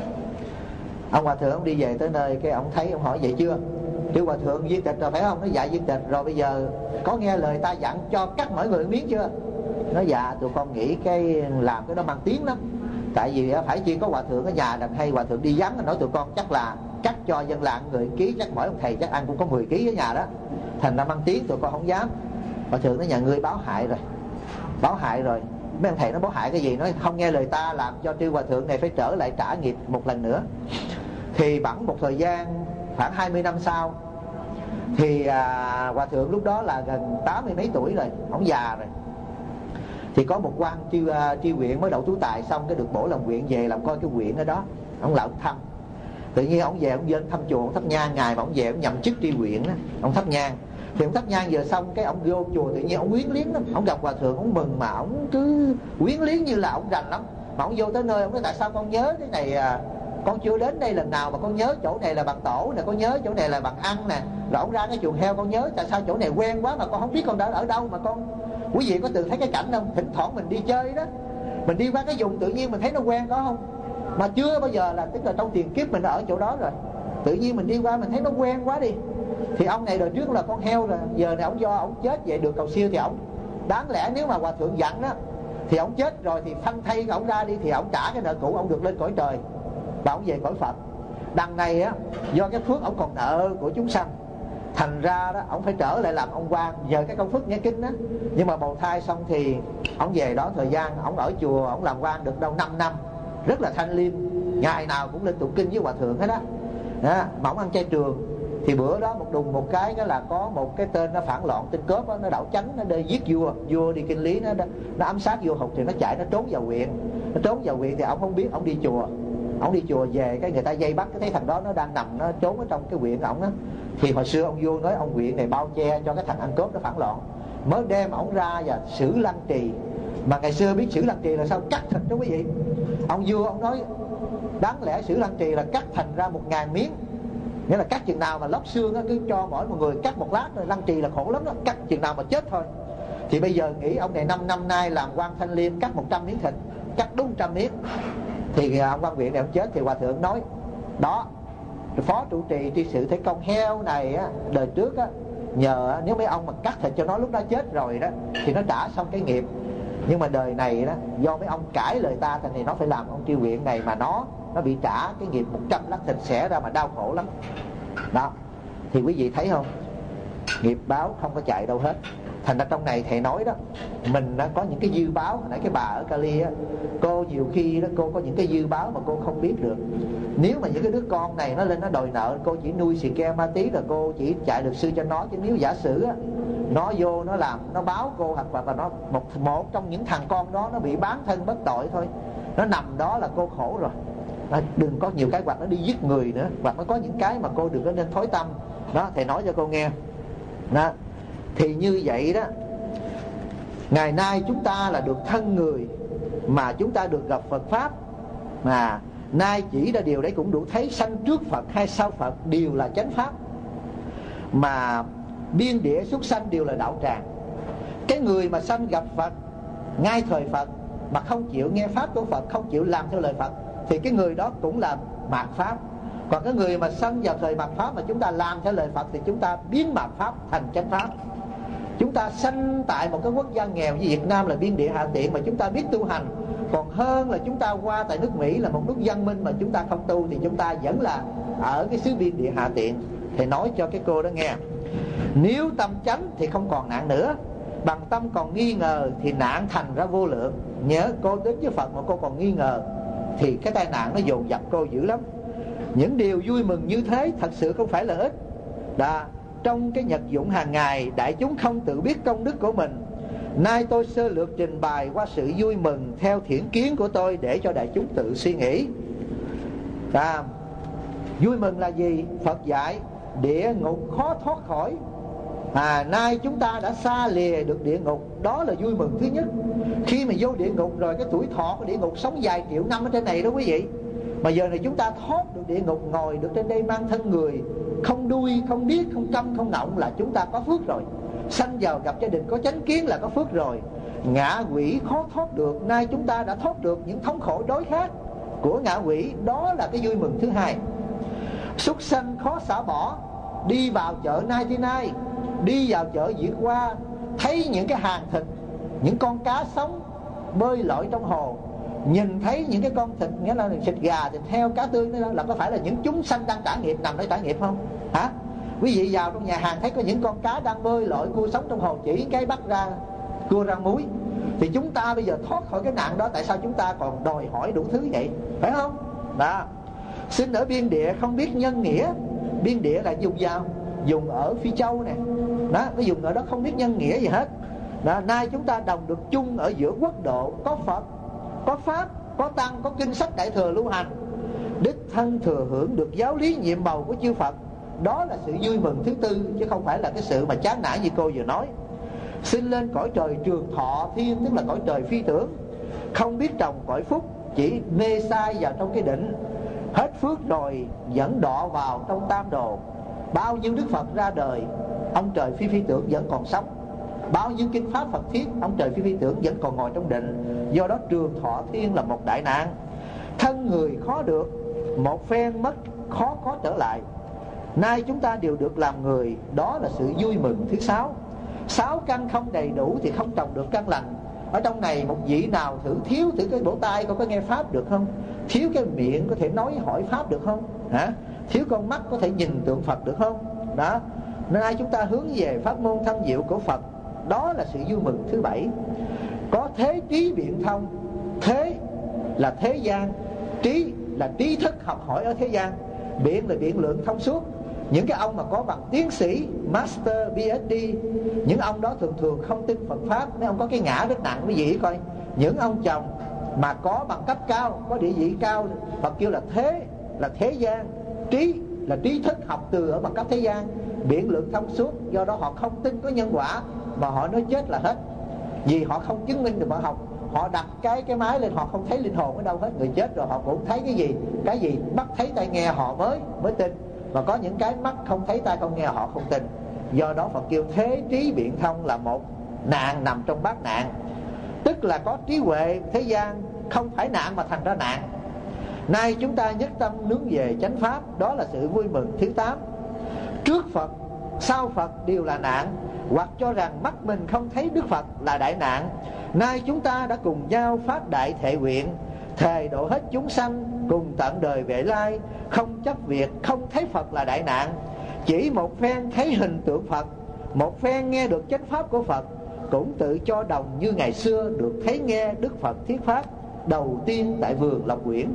S1: Ông hòa thượng ông đi về tới nơi, cái ông thấy, ông hỏi vậy chưa, Trương Hòa thượng viên tịch rồi phải không? Nó dạ viên tịch rồi, bây giờ có nghe lời ta dặn cho cắt mỗi người miếng chưa? Nó dạ tụi con nghĩ cái làm cái đó mang tiếng lắm, tại vì phải chi có hòa thượng ở nhà đằng hay hòa thượng đi vắng, nói tụi con chắc là cắt cho dân làng người ký, chắc mỗi ông thầy chắc ăn cũng có mười ký ở nhà đó, thành ra mang tiếng tụi con không dám. Hòa thượng nói nhà ngươi báo hại rồi, báo hại rồi. Mấy ông thầy nó báo hại cái gì? Nói không nghe lời ta làm cho Trương Hòa thượng này phải trở lại trả nghiệp một lần nữa. Thì bẵng một thời gian khoảng hai mươi năm sau thì à, hòa thượng lúc đó là gần tám mươi mấy tuổi rồi, ông già rồi. Thì có một quan tri, uh, tri huyện mới đậu tú tài xong, cái được bổ làm huyện về làm coi cái huyện ở đó. Ông lại ông thăm, tự nhiên ông về ông lên thăm chùa, ông thắp nhang ngày mà ông về ông nhậm chức tri huyện đó, ông thắp nhang. Thì ông thắp nhang vừa xong cái ông vô chùa, tự nhiên ông quyến liếng lắm. Ông gặp hòa thượng ông mừng mà ông cứ quyến liếng như là ông rành lắm. Mà ông vô tới nơi ông nói tại sao con nhớ cái này à, con chưa đến đây lần nào mà con nhớ chỗ này là bằng tổ nè, con nhớ chỗ này là bằng ăn nè. Rồi ông ra cái chuồng heo con nhớ tại sao chỗ này quen quá mà con không biết con đã ở đâu mà con. Quý vị có từng thấy cái cảnh không? Thỉnh thoảng mình đi chơi đó, mình đi qua cái vùng tự nhiên mình thấy nó quen đó không? Mà chưa bao giờ là tức là trong tiền kiếp mình đã ở chỗ đó rồi. Tự nhiên mình đi qua mình thấy nó quen quá đi. Thì ông này đời trước là con heo rồi, giờ này ông do ông chết vậy được cầu siêu thì ông đáng lẽ nếu mà hòa thượng dặn đó thì ông chết rồi thì phân thay ông ra đi, thì ông trả cái nợ cũ, ông được lên cõi trời và ông về cõi Phật. Đằng này á, do cái phước ông còn nợ của chúng sanh, thành ra đó ông phải trở lại làm ông quan nhờ cái công phước nghe kinh đó. Nhưng mà bầu thai xong thì ông về đó thời gian ông ở chùa ông làm quan được đâu năm năm, rất là thanh liêm, ngày nào cũng lên tụng kinh với hòa thượng hết đó. Đó, mà ông ăn chay trường. Thì bữa đó một đùng một cái đó là có một cái tên nó phản loạn tên cướp đó, nó đảo chánh, nó đi giết vua, vua đi kinh lý, nó nó ám sát vua Hục thì nó chạy, nó trốn vào huyện. Nó trốn vào huyện thì ông không biết, ông đi chùa. Ông đi chùa về cái người ta dây bắt, cái thấy thằng đó nó đang nằm nó trốn ở trong cái huyện ổng á. Thì hồi xưa ông vua nói ông huyện này bao che cho cái thằng ăn cướp nó phản loạn, mới đem ổng ra và xử lăng trì. Mà ngày xưa biết xử lăng trì là sao? Cắt thịt đó quý vị. Ông vua ông nói đáng lẽ xử lăng trì là cắt thành ra một ngàn miếng, nghĩa là cắt chừng nào mà lóc xương á, cứ cho mỗi một người cắt một lát rồi. Lăng trì là khổ lắm đó, cắt chừng nào mà chết thôi. Thì bây giờ nghĩ ông này năm năm nay làm quan thanh liêm, cắt một trăm miếng thịt, cắt đúng trăm miếng. Thì ông quan huyện này ông chết thì hòa thượng nói đó, phó trụ trì tri sự thấy con heo này á, đời trước á, nhờ nếu mấy ông mà cắt thịt cho nó lúc đó chết rồi đó thì nó trả xong cái nghiệp. Nhưng mà đời này đó do mấy ông cãi lời ta thì nó phải làm ông tri huyện này, mà nó nó bị trả cái nghiệp một trăm lát thịt xẻ ra mà đau khổ lắm đó. Thì quý vị thấy không, nghiệp báo không có chạy đâu hết. Thành ra trong này thầy nói đó, mình đã có những cái dư báo. Hồi nãy cái bà ở Cali á, cô nhiều khi đó cô có những cái dư báo mà cô không biết được. Nếu mà những cái đứa con này nó lên nó đòi nợ, cô chỉ nuôi xì ke ma tí là cô chỉ chạy được sư cho nó. Chứ nếu giả sử á, nó vô nó làm, nó báo cô, hoặc là nó một, một trong những thằng con đó nó bị bán thân bất tội thôi, nó nằm đó là cô khổ rồi. À, đừng có nhiều cái hoặc nó đi giết người nữa, hoặc nó có những cái mà cô đừng có nên thối tâm đó. Thầy nói cho cô nghe đó. Thì như vậy đó, ngày nay chúng ta là được thân người mà chúng ta được gặp Phật Pháp, mà nay chỉ ra điều đấy cũng đủ thấy sanh trước Phật hay sau Phật đều là chánh Pháp, mà biên địa xuất sanh đều là đạo tràng. Cái người mà sanh gặp Phật ngay thời Phật mà không chịu nghe pháp của Phật, không chịu làm theo lời Phật, thì cái người đó cũng là mạt pháp. Còn cái người mà sanh vào thời mạt pháp mà chúng ta làm theo lời Phật thì chúng ta biến mạt pháp thành chánh pháp. Chúng ta sanh tại một cái quốc gia nghèo như Việt Nam là biên địa hạ tiện mà chúng ta biết tu hành, còn hơn là chúng ta qua tại nước Mỹ là một nước văn minh mà chúng ta không tu, thì chúng ta vẫn là ở cái xứ biên địa hạ tiện. Thì nói cho cái cô đó nghe, nếu tâm chánh thì không còn nạn nữa, bằng tâm còn nghi ngờ thì nạn thành ra vô lượng. Nhớ cô đến với Phật mà cô còn nghi ngờ thì cái tai nạn nó dồn dập cô dữ lắm. Những điều vui mừng như thế thật sự không phải là ít. Đã, trong cái nhật dụng hàng ngày, đại chúng không tự biết công đức của mình. Nay tôi sơ lược trình bày qua sự vui mừng theo thiển kiến của tôi để cho đại chúng tự suy nghĩ. Đã, vui mừng là gì? Phật dạy địa ngục khó thoát khỏi. À, nay chúng ta đã xa lìa được địa ngục, đó là vui mừng thứ nhất. Khi mà vô địa ngục rồi, cái tuổi thọ của địa ngục sống vài triệu năm ở trên này đó quý vị, mà giờ này chúng ta thoát được địa ngục, ngồi được trên đây mang thân người, không đuôi, không điếc, không câm, không ngọng là chúng ta có phước rồi. Sanh vào gặp gia đình có chánh kiến là có phước rồi. Ngạ quỷ khó thoát được, nay chúng ta đã thoát được những thống khổ đối khác của ngạ quỷ, đó là cái vui mừng thứ hai. Súc sanh khó xả bỏ, đi vào chợ nay thế nay, đi vào chợ Việt Hoa, thấy những cái hàng thịt, những con cá sống bơi lội trong hồ, nhìn thấy những cái con thịt, nghĩa là thịt gà, thịt heo, cá tươi đó, là có phải là những chúng sanh đang trải nghiệm, nằm để trải nghiệm không? Hả? Quý vị vào trong nhà hàng thấy có những con cá đang bơi lội, cua sống trong hồ, chỉ cái bắt ra cua ra muối. Thì chúng ta bây giờ thoát khỏi cái nạn đó, tại sao chúng ta còn đòi hỏi đủ thứ vậy? Phải không? Đó. Sinh ở biên địa không biết nhân nghĩa. Biên địa là dùng vào dùng ở Phi Châu nè, đó, cái dùng ở đó không biết nhân nghĩa gì hết. Đó, nay chúng ta đồng được chung ở giữa quốc độ, có Phật, có Pháp, có Tăng, có kinh sách Đại Thừa lưu hành, đích thân thừa hưởng được giáo lý nhiệm màu của chư Phật. Đó là sự vui mừng thứ tư, chứ không phải là cái sự mà chán nản như cô vừa nói. Sinh lên cõi trời trường thọ thiên, tức là cõi trời phi tưởng, không biết trồng cõi phúc, chỉ mê sai vào trong cái định. Hết phước rồi dẫn đọa vào trong tam đồ. Bao nhiêu Đức Phật ra đời, ông trời phi phi tưởng vẫn còn sống. Bao nhiêu kinh pháp Phật thiết, ông trời phi phi tưởng vẫn còn ngồi trong định. Do đó trường thọ thiên là một đại nạn. Thân người khó được, một phen mất khó có trở lại. Nay chúng ta đều được làm người, đó là sự vui mừng thứ sáu. Sáu căn không đầy đủ thì không trồng được căn lành. Ở trong này một vị nào thử thiếu thử cái bổ tai coi có nghe pháp được không? Thiếu cái miệng có thể nói hỏi pháp được không? Hả? Thiếu con mắt có thể nhìn tượng Phật được không? Đó. Nên ai chúng ta hướng về pháp môn thâm diệu của Phật, đó là sự vui mừng thứ bảy. Có thế trí biện thông. Thế là thế gian, trí là trí thức học hỏi ở thế gian, biện là biện lượng thông suốt. Những cái ông mà có bằng tiến sĩ, master, ph d, những ông đó thường thường không tin Phật Pháp. Mấy ông có cái ngã rất nặng, quý vị coi. Những ông chồng mà có bằng cấp cao, có địa vị cao, Phật kêu là thế là thế gian, trí là trí thức học từ ở bằng cấp thế gian, biện lượng thông suốt. Do đó họ không tin có nhân quả, mà họ nói chết là hết. Vì họ không chứng minh được họ học. Họ đặt cái cái máy lên, họ không thấy linh hồn ở đâu hết. Người chết rồi họ cũng thấy cái gì, cái gì mắt thấy tai nghe họ mới mới tin. Và có những cái mắt không thấy tai không nghe họ không tin. Do đó Phật kêu thế trí biện thông là một nạn nằm trong bát nạn. Tức là có trí huệ thế gian không phải nạn mà thành ra nạn. Nay chúng ta nhất tâm hướng về chánh pháp, đó là sự vui mừng thứ tám. Trước Phật, sau Phật đều là nạn, hoặc cho rằng mắt mình không thấy Đức Phật là đại nạn. Nay chúng ta đã cùng nhau phát đại thệ nguyện, thề độ hết chúng sanh cùng tận đời về lai, không chấp việc không thấy Phật là đại nạn. Chỉ một phen thấy hình tượng Phật, một phen nghe được chánh pháp của Phật, cũng tự cho đồng như ngày xưa được thấy nghe Đức Phật thuyết pháp đầu tiên tại vườn Lộc Quyển.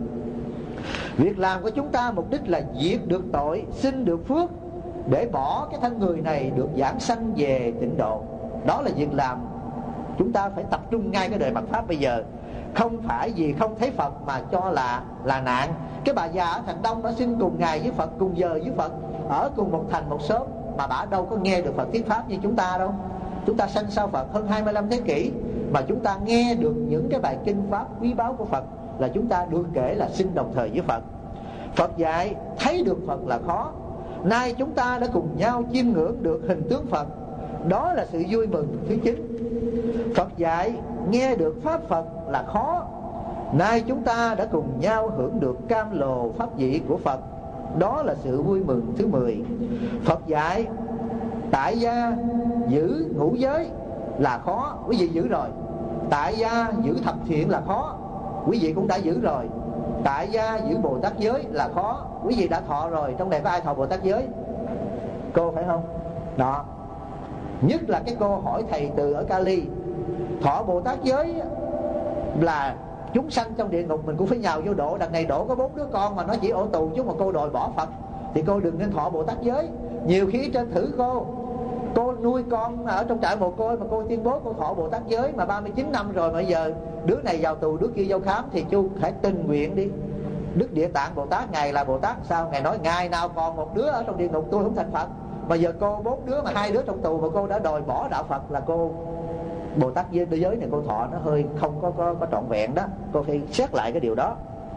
S1: Việc làm của chúng ta mục đích là diệt được tội, sinh được phước, để bỏ cái thân người này được giảng sanh về tịnh độ. Đó là việc làm chúng ta phải tập trung ngay cái đời mạt pháp bây giờ. Không phải vì không thấy Phật mà cho là là nạn. Cái bà già ở thành Đông đã sinh cùng ngày với Phật, cùng giờ với Phật, ở cùng một thành một xóm, mà bà đâu có nghe được Phật thuyết pháp như chúng ta đâu. Chúng ta sanh sau Phật hơn hai mươi lăm thế kỷ, mà chúng ta nghe được những cái bài kinh pháp quý báu của Phật, là chúng ta được kể là sinh đồng thời với Phật. Phật dạy thấy được Phật là khó. Nay chúng ta đã cùng nhau chiêm ngưỡng được hình tướng Phật, đó là sự vui mừng thứ chín. Phật dạy nghe được pháp Phật là khó, nay chúng ta đã cùng nhau hưởng được cam lồ pháp vị của Phật, đó là sự vui mừng thứ mười. Phật dạy tại gia giữ ngũ giới là khó, quý vị giữ rồi. Tại gia giữ thập thiện là khó, quý vị cũng đã giữ rồi. Tại gia giữ Bồ Tát giới là khó, quý vị đã thọ rồi. Trong này có ai thọ Bồ Tát giới? Cô phải không? Đó. Nhất là cái cô hỏi thầy Từ ở Cali, thọ Bồ Tát giới là chúng sanh trong địa ngục mình cũng phải nhào vô độ. Đằng này độ có bốn đứa con mà nó chỉ ổ tù chứ mà cô đòi bỏ Phật, thì cô đừng nên thọ Bồ Tát giới. Nhiều khi trên thử cô Cô nuôi con ở trong trại mồ côi mà cô tuyên bố cô thọ Bồ Tát giới mà ba mươi chín năm rồi, mà bây giờ đứa này vào tù đứa kia vô khám, thì chú hãy tình nguyện đi. Đức Địa Tạng Bồ Tát Ngài là Bồ Tát sao? Ngài nói ngày nào còn một đứa ở trong địa ngục tôi không thành Phật. Mà giờ cô bốn đứa mà hai đứa trong tù mà cô đã đòi bỏ đạo Phật, là cô Bồ Tát giới này cô thọ nó hơi không có, có, có trọn vẹn đó. Cô phải xét lại cái điều đó.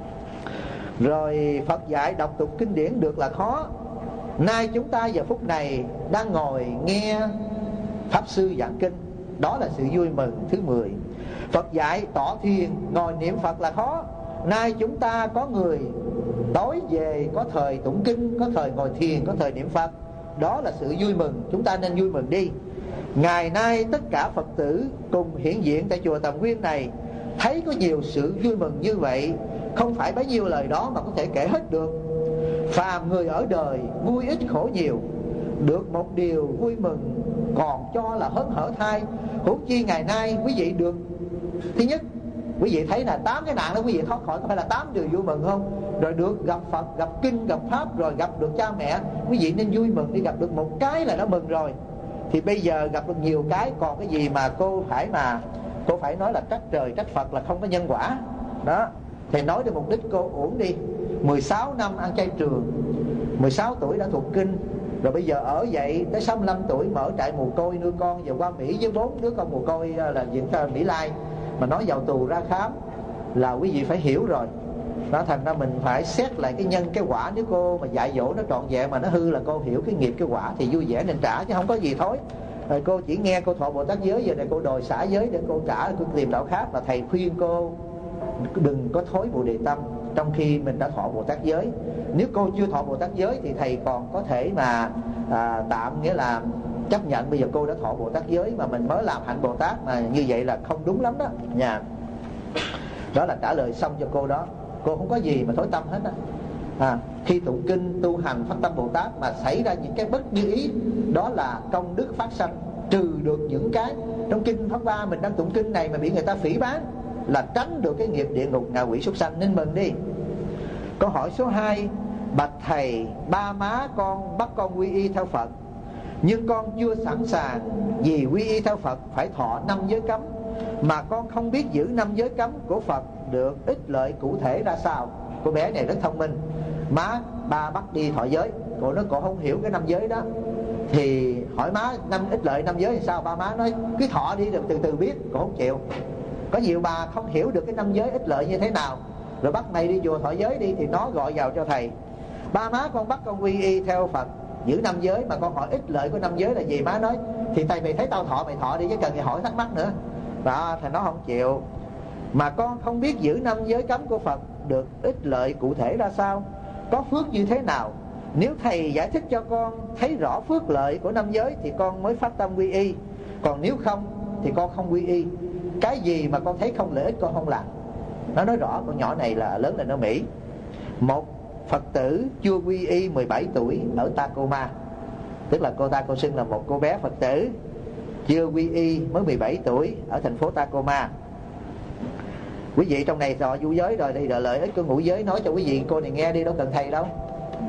S1: Rồi Phật dạy đọc tục kinh điển được là khó, nay chúng ta giờ phút này đang ngồi nghe Pháp Sư giảng kinh, đó là sự vui mừng thứ mười. Phật dạy tọa thiền ngồi niệm Phật là khó, nay chúng ta có người tối về có thời tụng kinh, có thời ngồi thiền, có thời niệm Phật, đó là sự vui mừng, chúng ta nên vui mừng đi. Ngày nay tất cả Phật tử cùng hiện diện tại chùa Tầm Nguyên này, thấy có nhiều sự vui mừng như vậy, không phải bấy nhiêu lời đó mà có thể kể hết được. Phàm người ở đời vui ít khổ nhiều, được một điều vui mừng còn cho là hớn hở thay, huống chi ngày nay quý vị được. Thứ nhất, quý vị thấy là tám cái nạn đó quý vị thoát khỏi, có phải là tám điều vui mừng không? Rồi được gặp Phật, gặp kinh, gặp Pháp, rồi gặp được cha mẹ, quý vị nên vui mừng đi. Gặp được một cái là đã mừng rồi, thì bây giờ gặp được nhiều cái, còn cái gì mà cô phải mà cô phải nói là trách trời trách Phật là không có nhân quả đó. Thì nói được mục đích cô uổng đi. Mười sáu năm ăn chay trường, mười sáu tuổi đã thuộc kinh, rồi bây giờ ở vậy tới sáu mươi lăm tuổi mở trại mồ côi nuôi con, giờ qua Mỹ với bốn đứa con mồ côi là diện ta Mỹ Lai, mà nói vào tù ra khám là quý vị phải hiểu rồi đó. Thành ra mình phải xét lại cái nhân cái quả. Nếu cô mà dạy dỗ nó trọn vẹn mà nó hư là cô hiểu cái nghiệp cái quả thì vui vẻ nên trả, chứ không có gì thối. Rồi cô chỉ nghe cô thọ Bồ Tát giới, giờ này cô đòi xả giới để cô trả, cô tìm đạo khác, là thầy khuyên cô đừng có thối Bồ Đề tâm trong khi mình đã thọ Bồ Tát giới. Nếu cô chưa thọ Bồ Tát giới thì thầy còn có thể mà à, tạm nghĩa là chấp nhận bây giờ cô đã thọ Bồ Tát giới mà mình mới làm hạnh Bồ Tát, mà như vậy là không đúng lắm đó nha. Đó là trả lời xong cho cô đó. Cô không có gì mà thối tâm hết á. À, khi tụng kinh tu hành phát tâm Bồ Tát mà xảy ra những cái bất như ý, đó là công đức phát sanh, trừ được những cái trong kinh Pháp Hoa mình đang tụng kinh này mà bị người ta phỉ báng, là tránh được cái nghiệp địa ngục ngạ quỷ súc sanh, nên mừng đi. Câu hỏi số hai: bạch thầy, ba má con bắt con quy y theo Phật, nhưng con chưa sẵn sàng vì quy y theo Phật phải thọ năm giới cấm, mà con không biết giữ năm giới cấm của Phật được ích lợi cụ thể ra sao. Cô bé này rất thông minh. Má ba bắt đi thọ giới, cô nói cô không hiểu cái năm giới đó, thì hỏi má năm ích lợi năm giới thì sao? Ba má nói cứ thọ đi rồi từ từ biết. Cô không chịu. Có nhiều bà không hiểu được cái năm giới ích lợi như thế nào, rồi bắt mày đi chùa thọ giới đi, thì nó gọi vào cho thầy. Ba má con bắt con quy y theo Phật giữ năm giới, mà con hỏi ích lợi của năm giới là gì? Má nói thì thầy mày thấy tao thọ mày thọ đi, chứ cần gì hỏi thắc mắc nữa. Đó, thầy nó không chịu. Mà con không biết giữ năm giới cấm của Phật được ích lợi cụ thể ra sao, có phước như thế nào. Nếu thầy giải thích cho con thấy rõ phước lợi của năm giới thì con mới phát tâm quy y, còn nếu không thì con không quy y. Cái gì mà con thấy không lợi ích con không làm. Nó nói rõ. Con nhỏ này là lớn lên ở Mỹ. Một Phật tử chưa quy y mười bảy tuổi ở Tacoma, tức là cô ta cô xưng là một cô bé Phật tử chưa quy y mới mười bảy tuổi ở thành phố Tacoma. Quý vị trong này dò du giới rồi thì lợi ích của ngũ giới nói cho quý vị cô này nghe đi, đâu cần thầy đâu.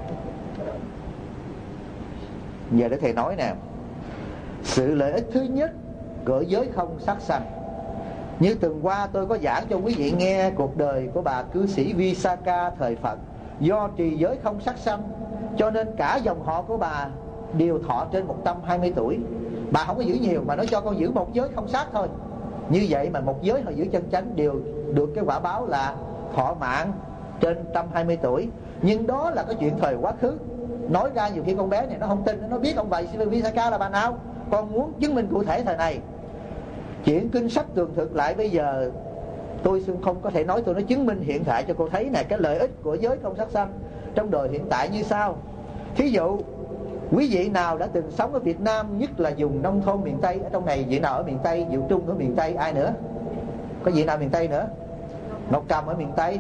S1: Giờ để thầy nói nè. Sự lợi ích thứ nhất của giới không sát sanh. Như tuần qua tôi có giảng cho quý vị nghe cuộc đời của bà cư sĩ Visakha thời Phật. Do trì giới không sát sanh cho nên cả dòng họ của bà đều thọ trên một trăm hai mươi tuổi. Bà không có giữ nhiều mà nói cho con giữ một giới không sát thôi. Như vậy mà một giới họ giữ chân chánh đều được cái quả báo là thọ mạng trên một trăm hai mươi tuổi. Nhưng đó là cái chuyện thời quá khứ. Nói ra nhiều khi con bé này nó không tin. Nó biết ông bà Visakha là bà nào. Con muốn chứng minh cụ thể thời này. Chuyện kinh sách tường thực lại bây giờ tôi không có thể nói, tôi nói chứng minh hiện tại cho cô thấy nè, cái lợi ích của giới không sát sanh trong đời hiện tại như sau. Thí dụ quý vị nào đã từng sống ở Việt Nam, nhất là vùng nông thôn miền Tây, ở trong này vị nào ở miền Tây, Diệu Trung ở miền Tây, ai nữa? Có vị nào miền Tây nữa? Ngọc Trầm ở miền Tây.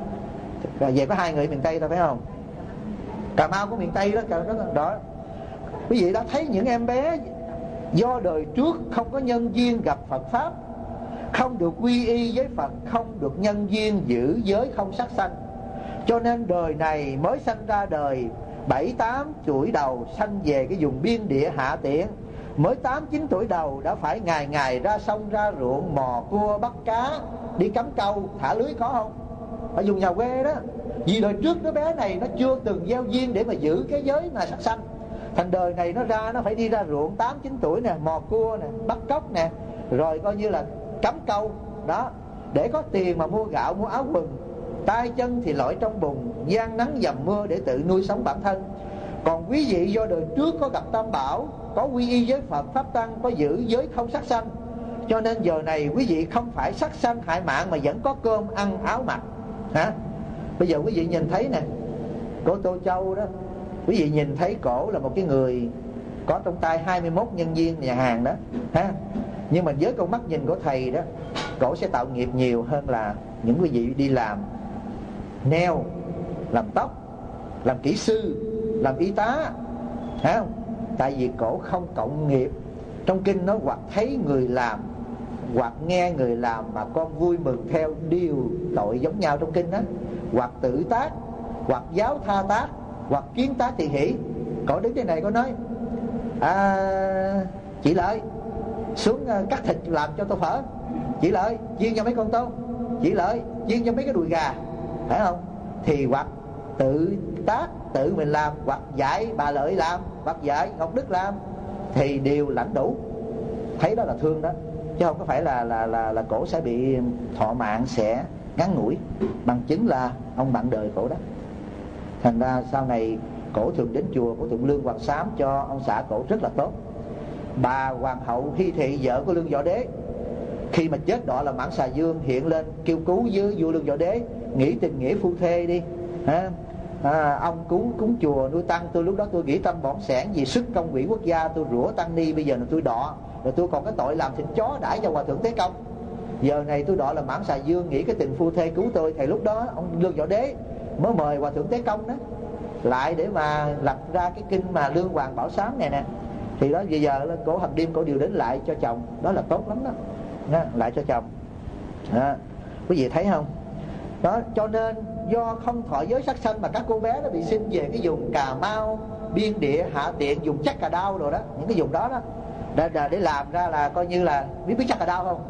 S1: Về có hai người ở miền Tây thôi phải không? Cà Mau của miền Tây đó, đó, đó. Quý vị đã thấy những em bé do đời trước không có nhân duyên gặp Phật Pháp, không được quy y với Phật, không được nhân duyên giữ giới không sát sanh, cho nên đời này mới sanh ra đời bảy tám tuổi đầu sanh về cái vùng biên địa hạ tiện, mới tám chín tuổi đầu đã phải ngày ngày ra sông ra ruộng mò cua bắt cá, đi cắm câu thả lưới, có không? Ở vùng nhà quê đó. Vì đời trước đứa bé này nó chưa từng gieo duyên để mà giữ cái giới mà sát sanh, thành đời này nó ra nó phải đi ra ruộng tám chín tuổi nè, mò cua nè, bắt cóc nè, rồi coi như là cắm câu đó, để có tiền mà mua gạo mua áo quần, tay chân thì lội trong bùn, gian nắng dầm mưa để tự nuôi sống bản thân. Còn quý vị do đời trước có gặp Tam Bảo, có quy y với Phật Pháp Tăng, có giữ giới không sát sanh, cho nên giờ này quý vị không phải sát sanh hại mạng mà vẫn có cơm ăn áo mặc. Hả? Bây giờ quý vị nhìn thấy nè, cô Tô Châu đó, quý vị nhìn thấy cổ là một cái người có trong tay hai mươi mốt nhân viên nhà hàng đó, ha. Nhưng mà với con mắt nhìn của thầy đó, cổ sẽ tạo nghiệp nhiều hơn là những quý vị đi làm nail, làm tóc, làm kỹ sư, làm y tá, phải không? Tại vì cổ không cộng nghiệp. Trong kinh nó hoặc thấy người làm, hoặc nghe người làm mà con vui mừng theo, điều tội giống nhau trong kinh đó. Hoặc tự tác, hoặc giáo tha tác, hoặc kiến tác tỳ hỷ. Cổ đứng trên này có nói à, chị Lợi xuống cắt thịt làm cho tôi phở, chị Lợi chiên cho mấy con tôm, chị Lợi chiên cho mấy cái đùi gà, phải không? Thì hoặc tự tác tự mình làm, hoặc dạy bà Lợi làm, hoặc dạy Ngọc Đức làm, thì đều lãnh đủ. Thấy đó là thương đó, chứ không có phải là là là là cổ sẽ bị thọ mạng sẽ ngắn ngủi. Bằng chứng là ông bạn đời cổ đó. Thành ra sau này cổ thường đến chùa của Thượng Lương Hoàng Sám cho ông xã cổ rất là tốt. Bà Hoàng hậu Hy Thị, vợ của Lương Võ Đế, khi mà chết đọa là Mãn Xà Dương, hiện lên kêu cứu với vua Lương Võ Đế, nghĩ tình nghĩa phu thê đi, ha. À, ông cúng cúng chùa nuôi tăng, tôi lúc đó tôi nghĩ tâm bỏng sẻn vì sức công quỹ quốc gia, tôi rủa tăng ni, bây giờ là tôi đọ, rồi tôi còn cái tội làm thịt chó đãi cho Hòa Thượng Tế Công. Giờ này tôi đọ là Mãn Xà Dương, nghĩ cái tình phu thê cứu tôi. Thì lúc đó ông Lương Võ Đế mới mời Hòa Thượng Tế Công đó lại để mà lập ra cái kinh mà Lương Hoàng Bảo Sám này nè. Thì đó bây giờ cổ hàng đêm cổ điều đến lại cho chồng, đó là tốt lắm đó, đó lại cho chồng đó. Quý vị thấy không? Đó, cho nên do không thọ giới sát sanh mà các cô bé nó bị sinh về cái vùng Cà Mau, biên địa hạ tiện, dùng chắc cà đao rồi đó, những cái vùng đó đó để, để, để làm ra là coi như là biết biết chắc cà đao không?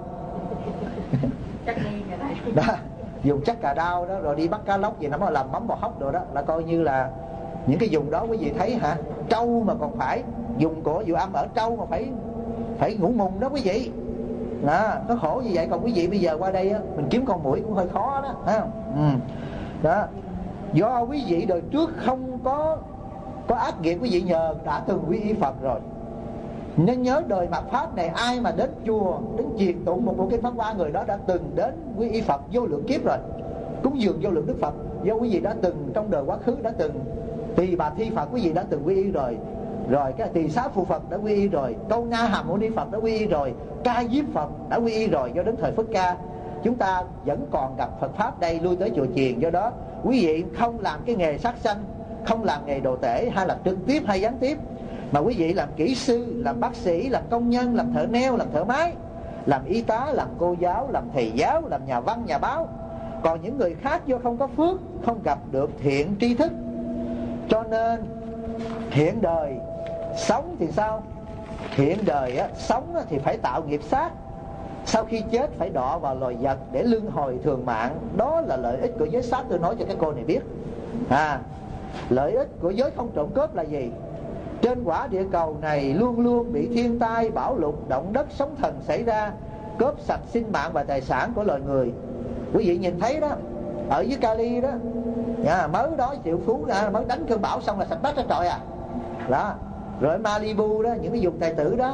S2: Chắc đi vậy đấy.
S1: Đó, dùng chắc cà đao đó rồi đi bắt cá lóc gì nó mà làm mắm bò hóc rồi đó, là coi như là những cái vùng đó quý vị thấy hả? Trâu mà còn phải dùng cổ dụ âm ở trâu mà phải phải ngủ mùng đó quý vị. Đó, nó khổ như vậy. Còn quý vị bây giờ qua đây á, mình kiếm con muỗi cũng hơi khó đó, thấy không? Ừ. Đó, do quý vị đời trước không có có ác nghiệp, quý vị nhờ đã từng quy y Phật rồi, nên nhớ đời mạt Pháp này ai mà đến chùa đến truyền tụng một bộ kinh Pháp Hoa, người đó đã từng đến quy y Phật vô lượng kiếp rồi, cúng dường vô lượng Đức Phật. Do quý vị đã từng trong đời quá khứ đã từng Tỳ Bà Thi Phật quý vị đã từng quy y rồi, rồi cái Tỳ Xá Phụ Phật đã quy y rồi, Câu Na Hàm Mâu Ni Phật đã quy y rồi, Ca Diếp Phật đã quy y rồi. Do đến thời Phất Ca chúng ta vẫn còn gặp Phật Pháp đây, lui tới chùa chiền. Do đó quý vị không làm cái nghề sát sanh, không làm nghề đồ tể hay là trực tiếp hay gián tiếp, mà quý vị làm kỹ sư, làm bác sĩ, làm công nhân, làm thợ neo, làm thợ máy, làm y tá, làm cô giáo, làm thầy giáo, làm nhà văn, nhà báo. Còn những người khác do không có phước, không gặp được thiện tri thức, cho nên hiện đời sống thì sao? Hiện đời á, sống á, thì phải tạo nghiệp sát, sau khi chết phải đọa vào loài vật để luân hồi thường mạng. Đó là lợi ích của giới sát, tôi nói cho các cô này biết. À, lợi ích của giới không trộm cướp là gì? Trên quả địa cầu này luôn luôn bị thiên tai, bão lụt, động đất, sóng thần xảy ra, cướp sạch sinh mạng và tài sản của loài người. Quý vị nhìn thấy đó, ở dưới Cali đó, à, mới đó Triệu Phú à, mới đánh cơn bão xong là sạch bát ra trọi à. Đó. Rồi Malibu đó, những cái vùng tài tử đó,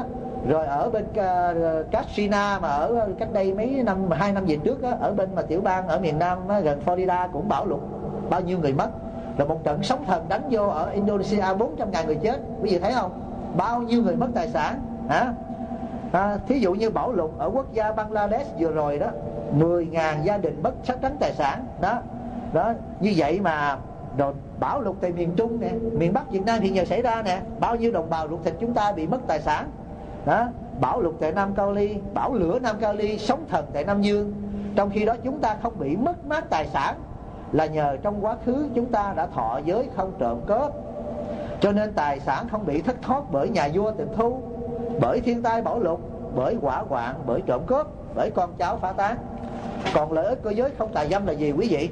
S1: Rồi ở bên uh, Katrina mà ở cách đây mấy năm, hai năm về trước á, ở bên mà tiểu bang ở miền Nam á, gần Florida cũng bão lụt, bao nhiêu người mất. Là một trận sóng thần đánh vô ở Indonesia, bốn trăm ngàn người chết. Quý vị thấy không? Bao nhiêu người mất tài sản hả? À, thí dụ như bão lụt ở quốc gia Bangladesh vừa rồi đó, mười ngàn gia đình mất sát tránh tài sản đó. Đó, như vậy mà rồi bão lụt tại miền Trung nè, miền Bắc Việt Nam hiện giờ xảy ra nè, bao nhiêu đồng bào ruột thịt chúng ta bị mất tài sản đó. Bão lụt tại Nam Cali, bão lửa Nam Cali, sóng thần tại Nam Dương. Trong khi đó chúng ta không bị mất mát tài sản là nhờ trong quá khứ chúng ta đã thọ giới không trộm cướp, cho nên tài sản không bị thất thoát bởi nhà vua tịch thu, bởi thiên tai bão lụt, bởi hỏa hoạn, bởi trộm cướp, bởi con cháu phá tán. Còn lợi ích của giới không tà dâm là gì quý vị?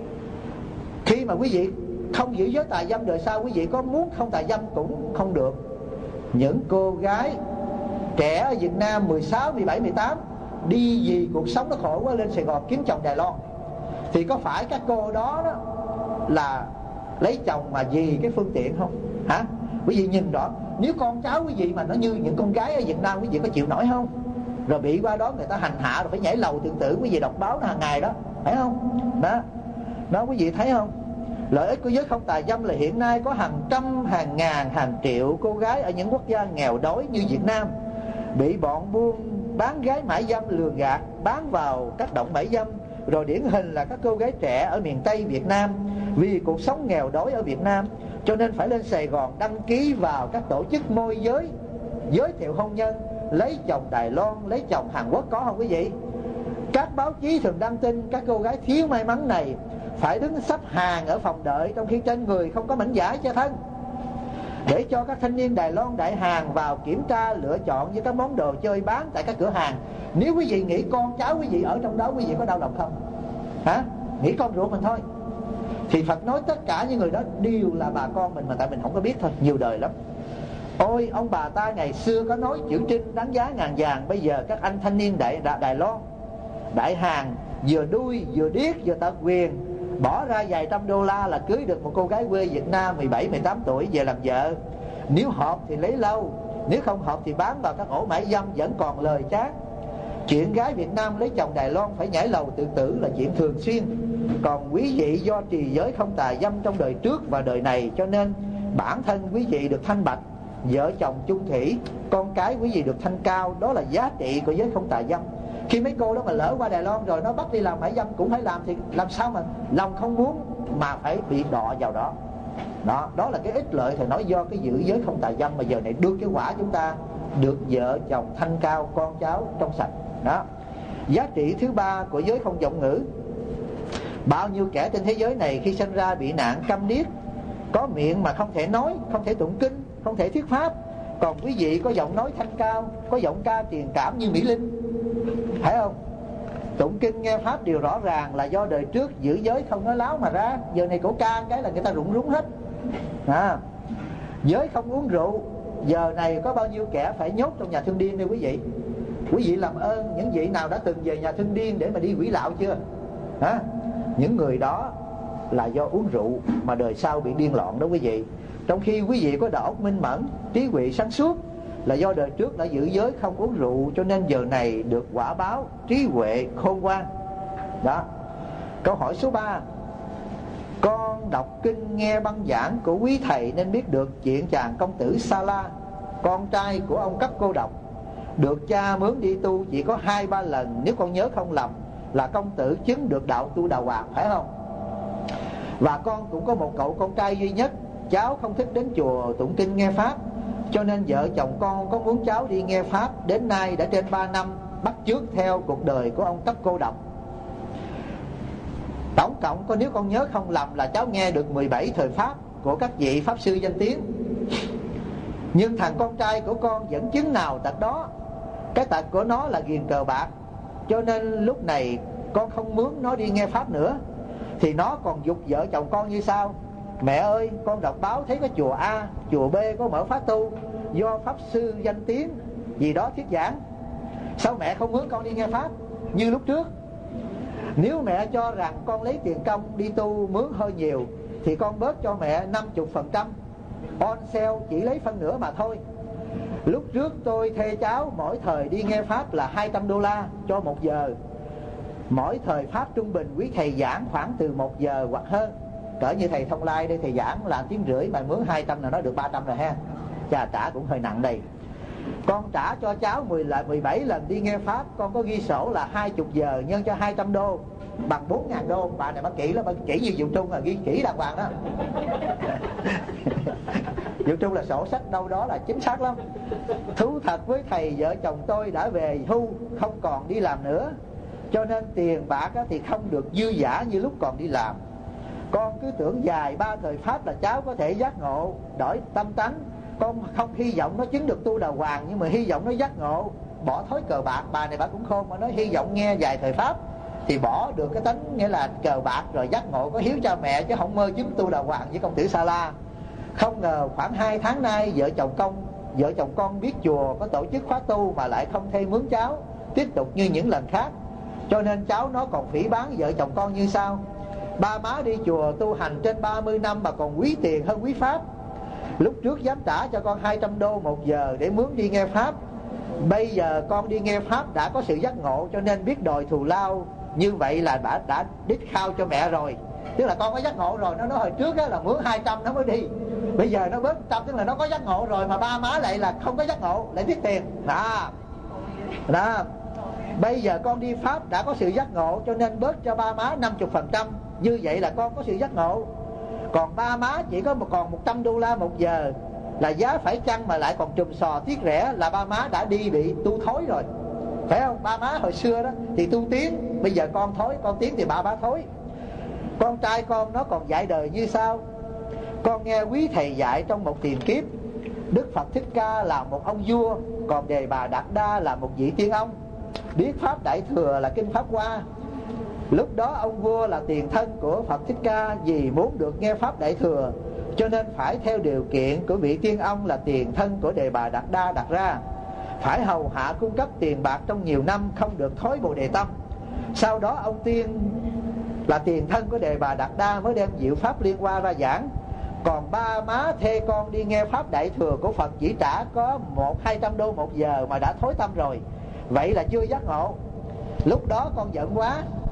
S1: Khi mà quý vị không giữ giới tà dâm, đời sau quý vị có muốn không tà dâm cũng không được. Những cô gái trẻ ở Việt Nam mười sáu, mười bảy, mười tám đi vì cuộc sống nó khổ quá lên Sài Gòn kiếm chồng Đài Loan, thì có phải các cô đó, đó là lấy chồng mà vì cái phương tiện không? Hả? Quý vị nhìn rõ, nếu con cháu quý vị mà nó như những con gái ở Việt Nam, quý vị có chịu nổi không? Rồi bị qua đó người ta hành hạ rồi phải nhảy lầu tự tử, quý vị đọc báo nó hàng ngày đó, phải không? Đó, đó quý vị thấy không? Lợi ích của giới không tà dâm là hiện nay có hàng trăm, hàng ngàn, hàng triệu cô gái ở những quốc gia nghèo đói như Việt Nam bị bọn buôn bán gái mại dâm lừa gạt, bán vào các động mại dâm. Rồi điển hình là các cô gái trẻ ở miền Tây Việt Nam, vì cuộc sống nghèo đói ở Việt Nam cho nên phải lên Sài Gòn đăng ký vào các tổ chức môi giới, giới thiệu hôn nhân, lấy chồng Đài Loan, lấy chồng Hàn Quốc, có không quý vị? Các báo chí thường đăng tin các cô gái thiếu may mắn này phải đứng xếp hàng ở phòng đợi, trong khi trên người không có mảnh vải che thân, để cho các thanh niên Đài Loan, Đại Hàn vào kiểm tra, lựa chọn với các món đồ chơi bán tại các cửa hàng. Nếu quý vị nghĩ con cháu quý vị ở trong đó, quý vị có đau lòng không? Hả? Nghĩ con ruột mình thôi. Thì Phật nói tất cả những người đó đều là bà con mình, mà tại mình không có biết thôi, nhiều đời lắm. Ôi ông bà ta ngày xưa có nói chữ trinh đáng giá ngàn vàng. Bây giờ các anh thanh niên Đại, Đài, Đài Loan, Đại Hàn vừa đuôi, vừa điếc, vừa tật quyền, bỏ ra vài trăm đô la là cưới được một cô gái quê Việt Nam mười bảy, mười tám tuổi về làm vợ. Nếu hợp thì lấy lâu, nếu không hợp thì bán vào các ổ mại dâm, vẫn còn lời chát. Chuyện gái Việt Nam lấy chồng Đài Loan phải nhảy lầu tự tử là chuyện thường xuyên. Còn quý vị do trì giới không tà dâm trong đời trước và đời này, cho nên bản thân quý vị được thanh bạch, vợ chồng chung thủy, con cái quý vị được thanh cao. Đó là giá trị của giới không tà dâm. Khi mấy cô đó mà lỡ qua Đài Loan rồi nó bắt đi làm mại dâm cũng phải làm, thì làm sao mà lòng không muốn mà phải bị đọ vào đó. Đó, đó là cái ích lợi thầy nói, do cái giữ giới không tà dâm mà giờ này đưa cái quả chúng ta được vợ chồng thanh cao, con cháu trong sạch. Đó. Giá trị thứ ba của giới không vọng ngữ. Bao nhiêu kẻ trên thế giới này khi sinh ra bị nạn câm điếc, có miệng mà không thể nói, không thể tụng kinh, không thể thuyết pháp. Còn quý vị có giọng nói thanh cao, có giọng ca truyền cảm như Mỹ Linh, phải không? Tụng kinh nghe pháp đều rõ ràng là do đời trước giữ giới không nói láo mà ra. Giờ này cổ ca cái là người ta rụng rúng hết. À, giới không uống rượu, giờ này có bao nhiêu kẻ phải nhốt trong nhà thương điên đây quý vị? Quý vị làm ơn, những vị nào đã từng về nhà thương điên để mà đi quỷ lạo chưa? Hả? Những người đó là do uống rượu mà đời sau bị điên loạn đó quý vị. Trong khi quý vị có đầu óc minh mẫn, trí huệ sáng suốt, là do đời trước đã giữ giới không uống rượu, cho nên giờ này được quả báo trí huệ khôn ngoan. Đó. Câu hỏi số ba. Con đọc kinh nghe băng giảng của quý thầy nên biết được chuyện chàng công tử Sa La, con trai của ông Cấp Cô Độc, được cha mướn đi tu chỉ có hai ba lần, nếu con nhớ không lầm là công tử chứng được đạo tu Đà Hoàng, phải không? Và con cũng có một cậu con trai duy nhất, cháu không thích đến chùa tụng kinh nghe pháp, cho nên vợ chồng con có muốn cháu đi nghe pháp. Đến nay đã trên ba năm, bắt chước theo cuộc đời của ông Cấp Cô Độc. Tổng cộng có, nếu con nhớ không lầm là cháu nghe được mười bảy thời pháp của các vị pháp sư danh tiếng. Nhưng thằng con trai của con vẫn chứng nào tật đó. Cái tật của nó là ghiền cờ bạc, cho nên lúc này con không mướn nó đi nghe pháp nữa. Thì nó còn giục vợ chồng con như sau: mẹ ơi, con đọc báo thấy có chùa A, chùa B có mở pháp tu do pháp sư danh tiếng gì đó thuyết giảng, sao mẹ không mướn con đi nghe pháp như lúc trước? Nếu mẹ cho rằng con lấy tiền công đi tu mướn hơi nhiều thì con bớt cho mẹ năm mươi phần trăm, on sale chỉ lấy phân nửa mà thôi. Lúc trước tôi thuê cháu mỗi thời đi nghe pháp là hai trăm đô la cho một giờ. Mỗi thời pháp trung bình quý thầy giảng khoảng từ một giờ hoặc hơn. Cỡ như thầy Thông Lai đây, thầy giảng là tiếng rưỡi mà mướn hai trăm là nó được ba trăm rồi ha. Chà, trả cũng hơi nặng đây. Con trả cho cháu mười là mười bảy lần đi nghe pháp, con có ghi sổ là hai mươi giờ nhân cho hai trăm đô bằng bốn ngàn đô. Bà này bà kỹ lắm, bà kỹ như Diệu Trung là ghi kỹ đàng hoàng đó. Diệu Trung là sổ sách đâu đó là chính xác lắm. Thú thật với thầy, vợ chồng tôi đã về hưu, không còn đi làm nữa, cho nên tiền bạc thì không được dư dả như lúc còn đi làm. Con cứ tưởng dài ba thời pháp là cháu có thể giác ngộ, đổi tâm tánh. Con không hy vọng nó chứng được tu đà hoàng, nhưng mà hy vọng nó giác ngộ, bỏ thói cờ bạc. Bà này bà cũng khôn mà nói hy vọng nghe dài thời pháp thì bỏ được cái tánh nghĩa là cờ bạc rồi giác ngộ, có hiếu cha mẹ chứ không mơ chứng tu đà hoàng với công tử Sa La. Không ngờ khoảng hai tháng nay vợ chồng công vợ chồng con biết chùa có tổ chức khóa tu mà lại không thuê mướn cháu tiếp tục như những lần khác, cho nên cháu nó còn phỉ báng vợ chồng con như sau: ba má đi chùa tu hành trên ba mươi năm mà còn quý tiền hơn quý pháp. Lúc trước dám trả cho con hai trăm đô một giờ để mướn đi nghe pháp, bây giờ con đi nghe pháp đã có sự giác ngộ, cho nên biết đòi thù lao. Như vậy là đã, đã đích khao cho mẹ rồi. Tức là con có giác ngộ rồi. Nó nói hồi trước là mướn hai trăm nó mới đi, bây giờ nó bớt một trăm, tức là nó có giác ngộ rồi, mà ba má lại là không có giác ngộ, lại tiếc tiền đó. Đó, bây giờ con đi pháp đã có sự giác ngộ, cho nên bớt cho ba má năm mươi phần trăm. Như vậy là con có sự giác ngộ. Còn ba má chỉ có một còn một trăm đô la một giờ là giá phải chăng, mà lại còn trùm sò tiếc rẻ, là ba má đã đi bị tu thối rồi, phải không? Ba má hồi xưa đó thì tu tiến, bây giờ con thối, con tiến thì ba má thối. Con trai con nó còn dạy đời như sau: con nghe quý thầy dạy trong một tiền kiếp, Đức Phật Thích Ca là một ông vua, còn Đề Bà Đạt Đa là một vị tiên ông. Biết pháp Đại Thừa là kinh Pháp Hoa. Lúc đó ông vua là tiền thân của Phật Thích Ca, vì muốn được nghe pháp Đại Thừa cho nên phải theo điều kiện của vị tiên ông là tiền thân của Đề Bà Đạt Đa đặt ra, phải hầu hạ cung cấp tiền bạc trong nhiều năm, không được thối Bồ Đề tâm. Sau đó ông tiên là tiền thân của Đề Bà Đạt Đa mới đem diệu pháp Liên Hoa ra giảng. Còn ba má thê con đi nghe pháp Đại Thừa của Phật chỉ trả có một hai trăm đô một giờ mà đã thối tâm rồi, vậy là chưa giác ngộ. Lúc đó con giận quá,